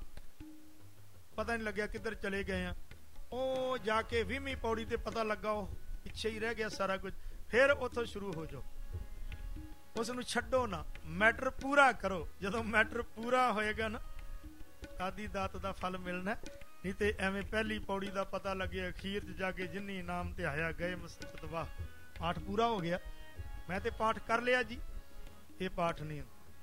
ਪਤਾ ਨਹੀਂ ਲੱਗਿਆ ਕਿੱਧਰ ਚਲੇ ਗਏ ਆ। ਉਹ ਜਾ ਕੇ 20ਵੀਂ ਪੌੜੀ ਤੇ ਪਤਾ ਲੱਗਾ ਉਹ ਪਿੱਛੇ ਹੀ ਰਹਿ ਗਿਆ ਸਾਰਾ ਕੁਝ। ਫਿਰ ਉੱਥੋਂ ਸ਼ੁਰੂ ਹੋ ਜਾਓ, ਉਸ ਨੂੰ ਛੱਡੋ ਨਾ, ਮੈਟਰ ਪੂਰਾ ਕਰੋ। ਜਦੋਂ ਮੈਟਰ ਪੂਰਾ ਹੋਏਗਾ ਨਾ, ਆਦੀ ਦਾਤ ਦਾ ਫਲ ਮਿਲਣਾ। ਨਹੀਂ ਤੇ ਐਵੇਂ ਪਹਿਲੀ ਪੌੜੀ ਦਾ ਪਤਾ ਲੱਗੇ, ਅਖੀਰ 'ਚ ਜਾ ਕੇ ਜਿੰਨੀ ਨਾਮ ਤੇ ਆਇਆ ਗਏ ਮਸਤਤ ਵਾਹ, ਪਾਠ ਪੂਰਾ ਹੋ ਗਿਆ। ਮੈਂ ਤੇ ਪਾਠ ਕਰ ਲਿਆ ਜੀ, ਇਹ ਪਾਠ ਨਹੀਂ।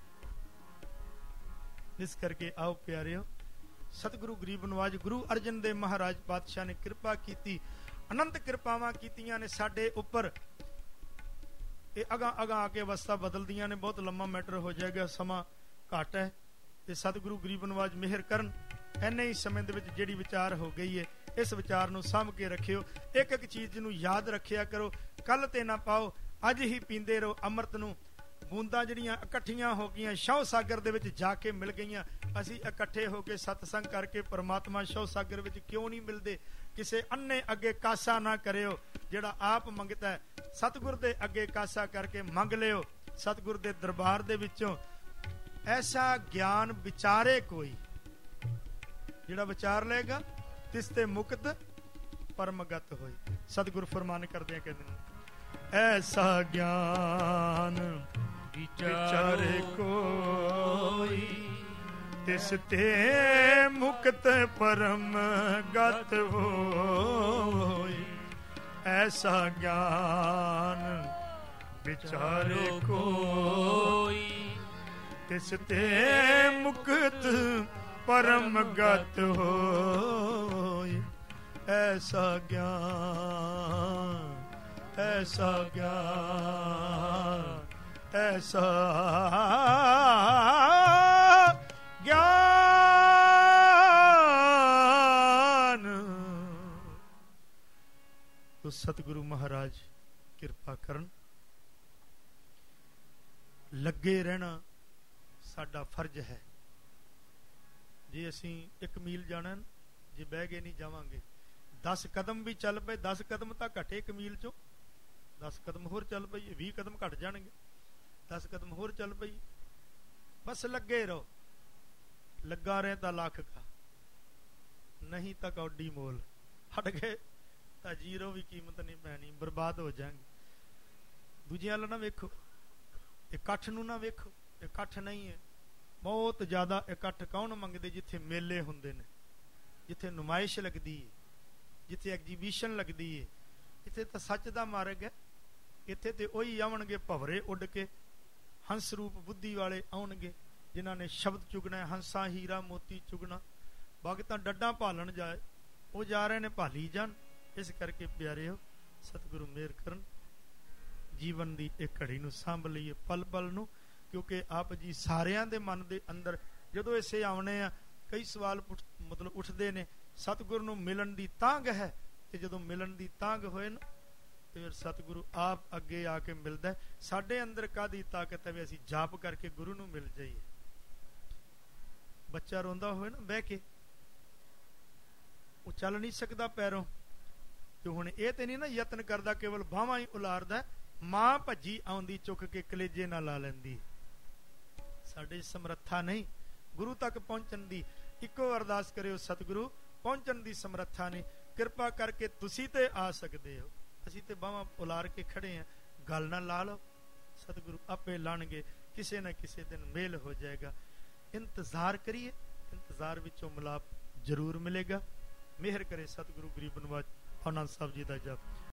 ਇਸ ਕਰਕੇ ਆਓ ਪਿਆਰਿਓ, ਸਤਿਗੁਰੂ ਗਰੀਬ ਨਵਾਜ ਗੁਰੂ ਅਰਜਨ ਦੇਵ ਮਹਾਰਾਜ ਪਾਤਸ਼ਾਹ ਨੇ ਕਿਰਪਾ ਕੀਤੀ, ਅਨੰਤ ਕਿਰਪਾਵਾਂ ਕੀਤੀਆਂ ਨੇ ਸਾਡੇ ਉੱਪਰ। ਇਹ ਅਗਾਂ ਅਗਾਂ ਆ ਕੇ ਅਵਸਥਾ ਬਦਲਦੀਆਂ ਨੇ। ਬਹੁਤ ਲੰਮਾ ਮੈਟਰ ਹੋ ਜਾਏਗਾ, ਸਮਾਂ ਘੱਟ ਹੈ, ਤੇ ਸਤਿਗੁਰੂ ਗਰੀਬ ਨਵਾਜ ਮਿਹਰ ਕਰਨ। ਇੰਨੇ ਹੀ ਸਮੇਂ ਦੇ ਵਿੱਚ ਜਿਹੜੀ ਵਿਚਾਰ ਹੋ ਗਈ ਹੈ, ਇਸ ਵਿਚਾਰ ਨੂੰ ਸਾਂਭ ਕੇ ਰੱਖਿਓ। ਇੱਕ ਇੱਕ ਚੀਜ਼ ਨੂੰ ਯਾਦ ਰੱਖਿਆ ਕਰੋ, ਕੱਲ ਤੇ ਨਾ ਪਾਓ, ਅੱਜ ਹੀ ਪੀਂਦੇ ਰਹੋ ਅੰਮ੍ਰਿਤ ਨੂੰ। ਬੂੰਦਾਂ ਜਿਹੜੀਆਂ ਇਕੱਠੀਆਂ ਹੋ ਗਈਆਂ, ਸ਼ੌ ਸਾਗਰ ਦੇ ਵਿੱਚ ਜਾ ਕੇ ਮਿਲ ਗਈਆਂ। ਅਸੀਂ ਇਕੱਠੇ ਹੋ ਕੇ ਸਤਸੰਗ ਕਰਕੇ ਪਰਮਾਤਮਾ ਸ਼ੌ ਸਾਗਰ ਵਿੱਚ ਕਿਉਂ ਨਹੀਂ ਮਿਲਦੇ? ਕਿਸੇ ਅੰਨੇ ਅੱਗੇ ਕਾਸਾ ਨਾ ਕਰਿਓ, ਜਿਹੜਾ ਆਪ ਮੰਗਦਾ ਹੈ ਸਤਿਗੁਰ ਦੇ ਅੱਗੇ ਕਾਸਾ ਕਰਕੇ ਮੰਗ ਲਿਓ। ਸਤਿਗੁਰ ਦੇ ਦਰਬਾਰ ਦੇ ਵਿੱਚੋਂ ਐਸਾ ਗਿਆਨ ਵਿਚਾਰੇ ਕੋਈ, ਜਿਹੜਾ ਵਿਚਾਰ ਲਏਗਾ ਤਿਸ ਤੇ ਮੁਕਤ ਪਰਮਗਤ ਹੋਈ। ਸਤਿਗੁਰ ਫਰਮਾਨ ਕਰਦੇ ਆ, ਕਹਿੰਦੇ ਨੇ ਐਸਾ ਗਿਆਨ ਵਿਚਾਰੇ ਕੋਈ, ਤਿਸ ਤੇ ਮੁਕਤ ਪਰਮ ਗਤ ਹੋਈ। ਐਸਾ ਗਿਆਨ ਵਿਚਾਰੇ ਕੋਈ, ਤਿਸ ਤੇ ਮੁਕਤ ਪਰਮ ਗਤ ਹੋਈ। ਐਸਾ ਗਿਆਨ, ਐਸਾ ਗਿਆਨ, ਐਸਾ ਗਿਆਨ। ਤੋ ਸਤਿਗੁਰੂ ਮਹਾਰਾਜ ਕਿਰਪਾ ਕਰਨ। ਲੱਗੇ ਰਹਿਣਾ ਸਾਡਾ ਫਰਜ਼ ਹੈ। ਜੇ ਅਸੀਂ 1 ਮੀਲ ਜਾਣਾ, ਜੇ ਬਹਿ ਕੇ ਨਹੀਂ ਜਾਵਾਂਗੇ, 10 ਕਦਮ ਵੀ ਚੱਲ ਪਏ, 10 ਕਦਮ ਤਾਂ ਘਟੇ 1 ਮੀਲ ਚੋਂ, 10 ਕਦਮ ਹੋਰ ਚੱਲ ਪਈਏ, 20 ਕਦਮ ਘਟ ਜਾਣਗੇ, 10 ਕਦਮ ਹੋਰ ਚੱਲ ਪਈਏ, ਬਸ ਲੱਗੇ ਰਹੋ। ਲੱਗਾ ਰਹੇ ਤਾਂ ਲੱਖ ਕਾ, ਨਹੀਂ ਤਾਂ ਕੌਡੀ ਮੋਲ। ਹਟ ਗਏ ਤਾਂ ਜ਼ੀਰੋ ਵੀ ਕੀਮਤ ਨਹੀਂ ਪੈਣੀ, ਬਰਬਾਦ ਹੋ ਜਾਣਗੇ। ਦੂਜਿਆਂ ਵੱਲ ਨਾ ਵੇਖੋ, ਇਕੱਠ ਨੂੰ ਨਾ ਵੇਖੋ, ਇਕੱਠ ਨਹੀਂ ਹੈ। ਬਹੁਤ ਜ਼ਿਆਦਾ ਇਕੱਠ ਕੌਣ ਮੰਗਦੇ? ਜਿੱਥੇ ਮੇਲੇ ਹੁੰਦੇ ਨੇ, ਜਿੱਥੇ ਨੁਮਾਇਸ਼ ਲੱਗਦੀ ਹੈ, ਜਿੱਥੇ ਐਗਜੀਬਿਸ਼ਨ ਲੱਗਦੀ ਹੈ। ਇੱਥੇ ਤਾਂ ਸੱਚ ਦਾ ਮਾਰਗ ਹੈ। ਇੱਥੇ ਤੇ ਉਹੀ ਆਉਣਗੇ ਭਵਰੇ ਉੱਡ ਕੇ, ਹੰਸ ਰੂਪ ਬੁੱਧੀ ਵਾਲੇ ਆਉਣਗੇ, ਜਿਨ੍ਹਾਂ ਨੇ ਸ਼ਬਦ ਚੁਗਣਾ, ਹੰਸਾ ਹੀਰਾ ਮੋਤੀ ਚੁਗਣਾ। ਭਗਤਾਂ ਡੱਡਾਂ ਭਾਲਣ ਜਾਏ, ਉਹ ਜਾ ਰਹੇ ਨੇ, ਭਾਲੀ ਜਾਣ। ਇਸ ਕਰਕੇ ਪਿਆਰਿਓ, ਸਤਿਗੁਰੂ ਮਿਹਰ ਕਰਨ, ਜੀਵਨ ਦੀ ਇਹ ਘੜੀ ਨੂੰ ਸਾਂਭ ਲਈਏ, ਪਲ ਪਲ ਨੂੰ। ਕਿਉਂਕਿ ਆਪ ਜੀ ਸਾਰਿਆਂ ਦੇ ਮਨ ਦੇ ਅੰਦਰ ਜਦੋਂ ਇਸੇ ਆਉਣੇ ਆ, ਕਈ ਸਵਾਲ ਮਤਲਬ ਉੱਠਦੇ ਨੇ। ਸਤਿਗੁਰੂ ਨੂੰ ਮਿਲਣ ਦੀ ਤਾਂਘ ਹੈ, ਤੇ ਜਦੋਂ ਮਿਲਣ ਦੀ ਤਾਂਘ ਹੋਏ ਨਾ, ਤੇ ਫਿਰ ਸਤਿਗੁਰੂ ਆਪ ਅੱਗੇ ਆ ਕੇ ਮਿਲਦਾ। ਸਾਡੇ ਅੰਦਰ ਕਾਹਦੀ ਤਾਕਤ ਹੈ ਵੀ ਅਸੀਂ ਜਾਪ ਕਰਕੇ ਗੁਰੂ ਨੂੰ ਮਿਲ ਜਾਈਏ। ਬੱਚਾ ਰੋਂਦਾ ਹੋਏ ਨਾ ਬਹਿ ਕੇ, ਉਹ ਚੱਲ ਨਹੀਂ ਸਕਦਾ ਪੈਰੋਂ, ਤੇ ਹੁਣ ਇਹ ਤੇ ਨਹੀਂ ਨਾ ਯਤਨ ਕਰਦਾ, ਕੇਵਲ ਬਾਹਾਂ ਹੀ ਉਲਾਰਦਾ। ਮਾਂ ਭੱਜੀ ਆਉਂਦੀ, ਚੁੱਕ ਕੇ ਕਲੇਜੇ ਨਾਲ ਲਾ ਲੈਂਦੀ। ਸਾਡੇ ਸਮਰੱਥਾ ਨਹੀਂ ਗੁਰੂ ਤੱਕ ਪਹੁੰਚਣ ਦੀ। ਇੱਕੋ ਅਰਦਾਸ ਕਰਿਓ, ਸਤਿਗੁਰੂ ਪਹੁੰਚਣ ਦੀ ਸਮਰੱਥਾ ਨਹੀਂ, ਕਿਰਪਾ ਕਰਕੇ ਤੁਸੀਂ ਤੇ ਆ ਸਕਦੇ ਹੋ। ਅਸੀਂ ਤੇ ਬਾਹਾਂ ਉਲਾਰ ਕੇ ਖੜੇ ਆਂ, ਗੱਲ ਨਾ ਲਾ ਲਓ। ਸਤਿਗੁਰੂ ਆਪੇ ਲਾਣਗੇ, ਕਿਸੇ ਨਾ ਕਿਸੇ ਦਿਨ ਮੇਲ ਹੋ ਜਾਏਗਾ। ਇੰਤਜ਼ਾਰ ਕਰੀਏ, ਇੰਤਜ਼ਾਰ ਵਿੱਚੋਂ ਮਿਲਾਪ ਜ਼ਰੂਰ ਮਿਲੇਗਾ। ਮਿਹਰ ਕਰੇ ਸਤਿਗੁਰੂ। ਗਰੀਬ ਨਵਾਜ ਆਨੰਦ ਸਾਹਿਬ ਜੀ ਦਾ ਜਪ।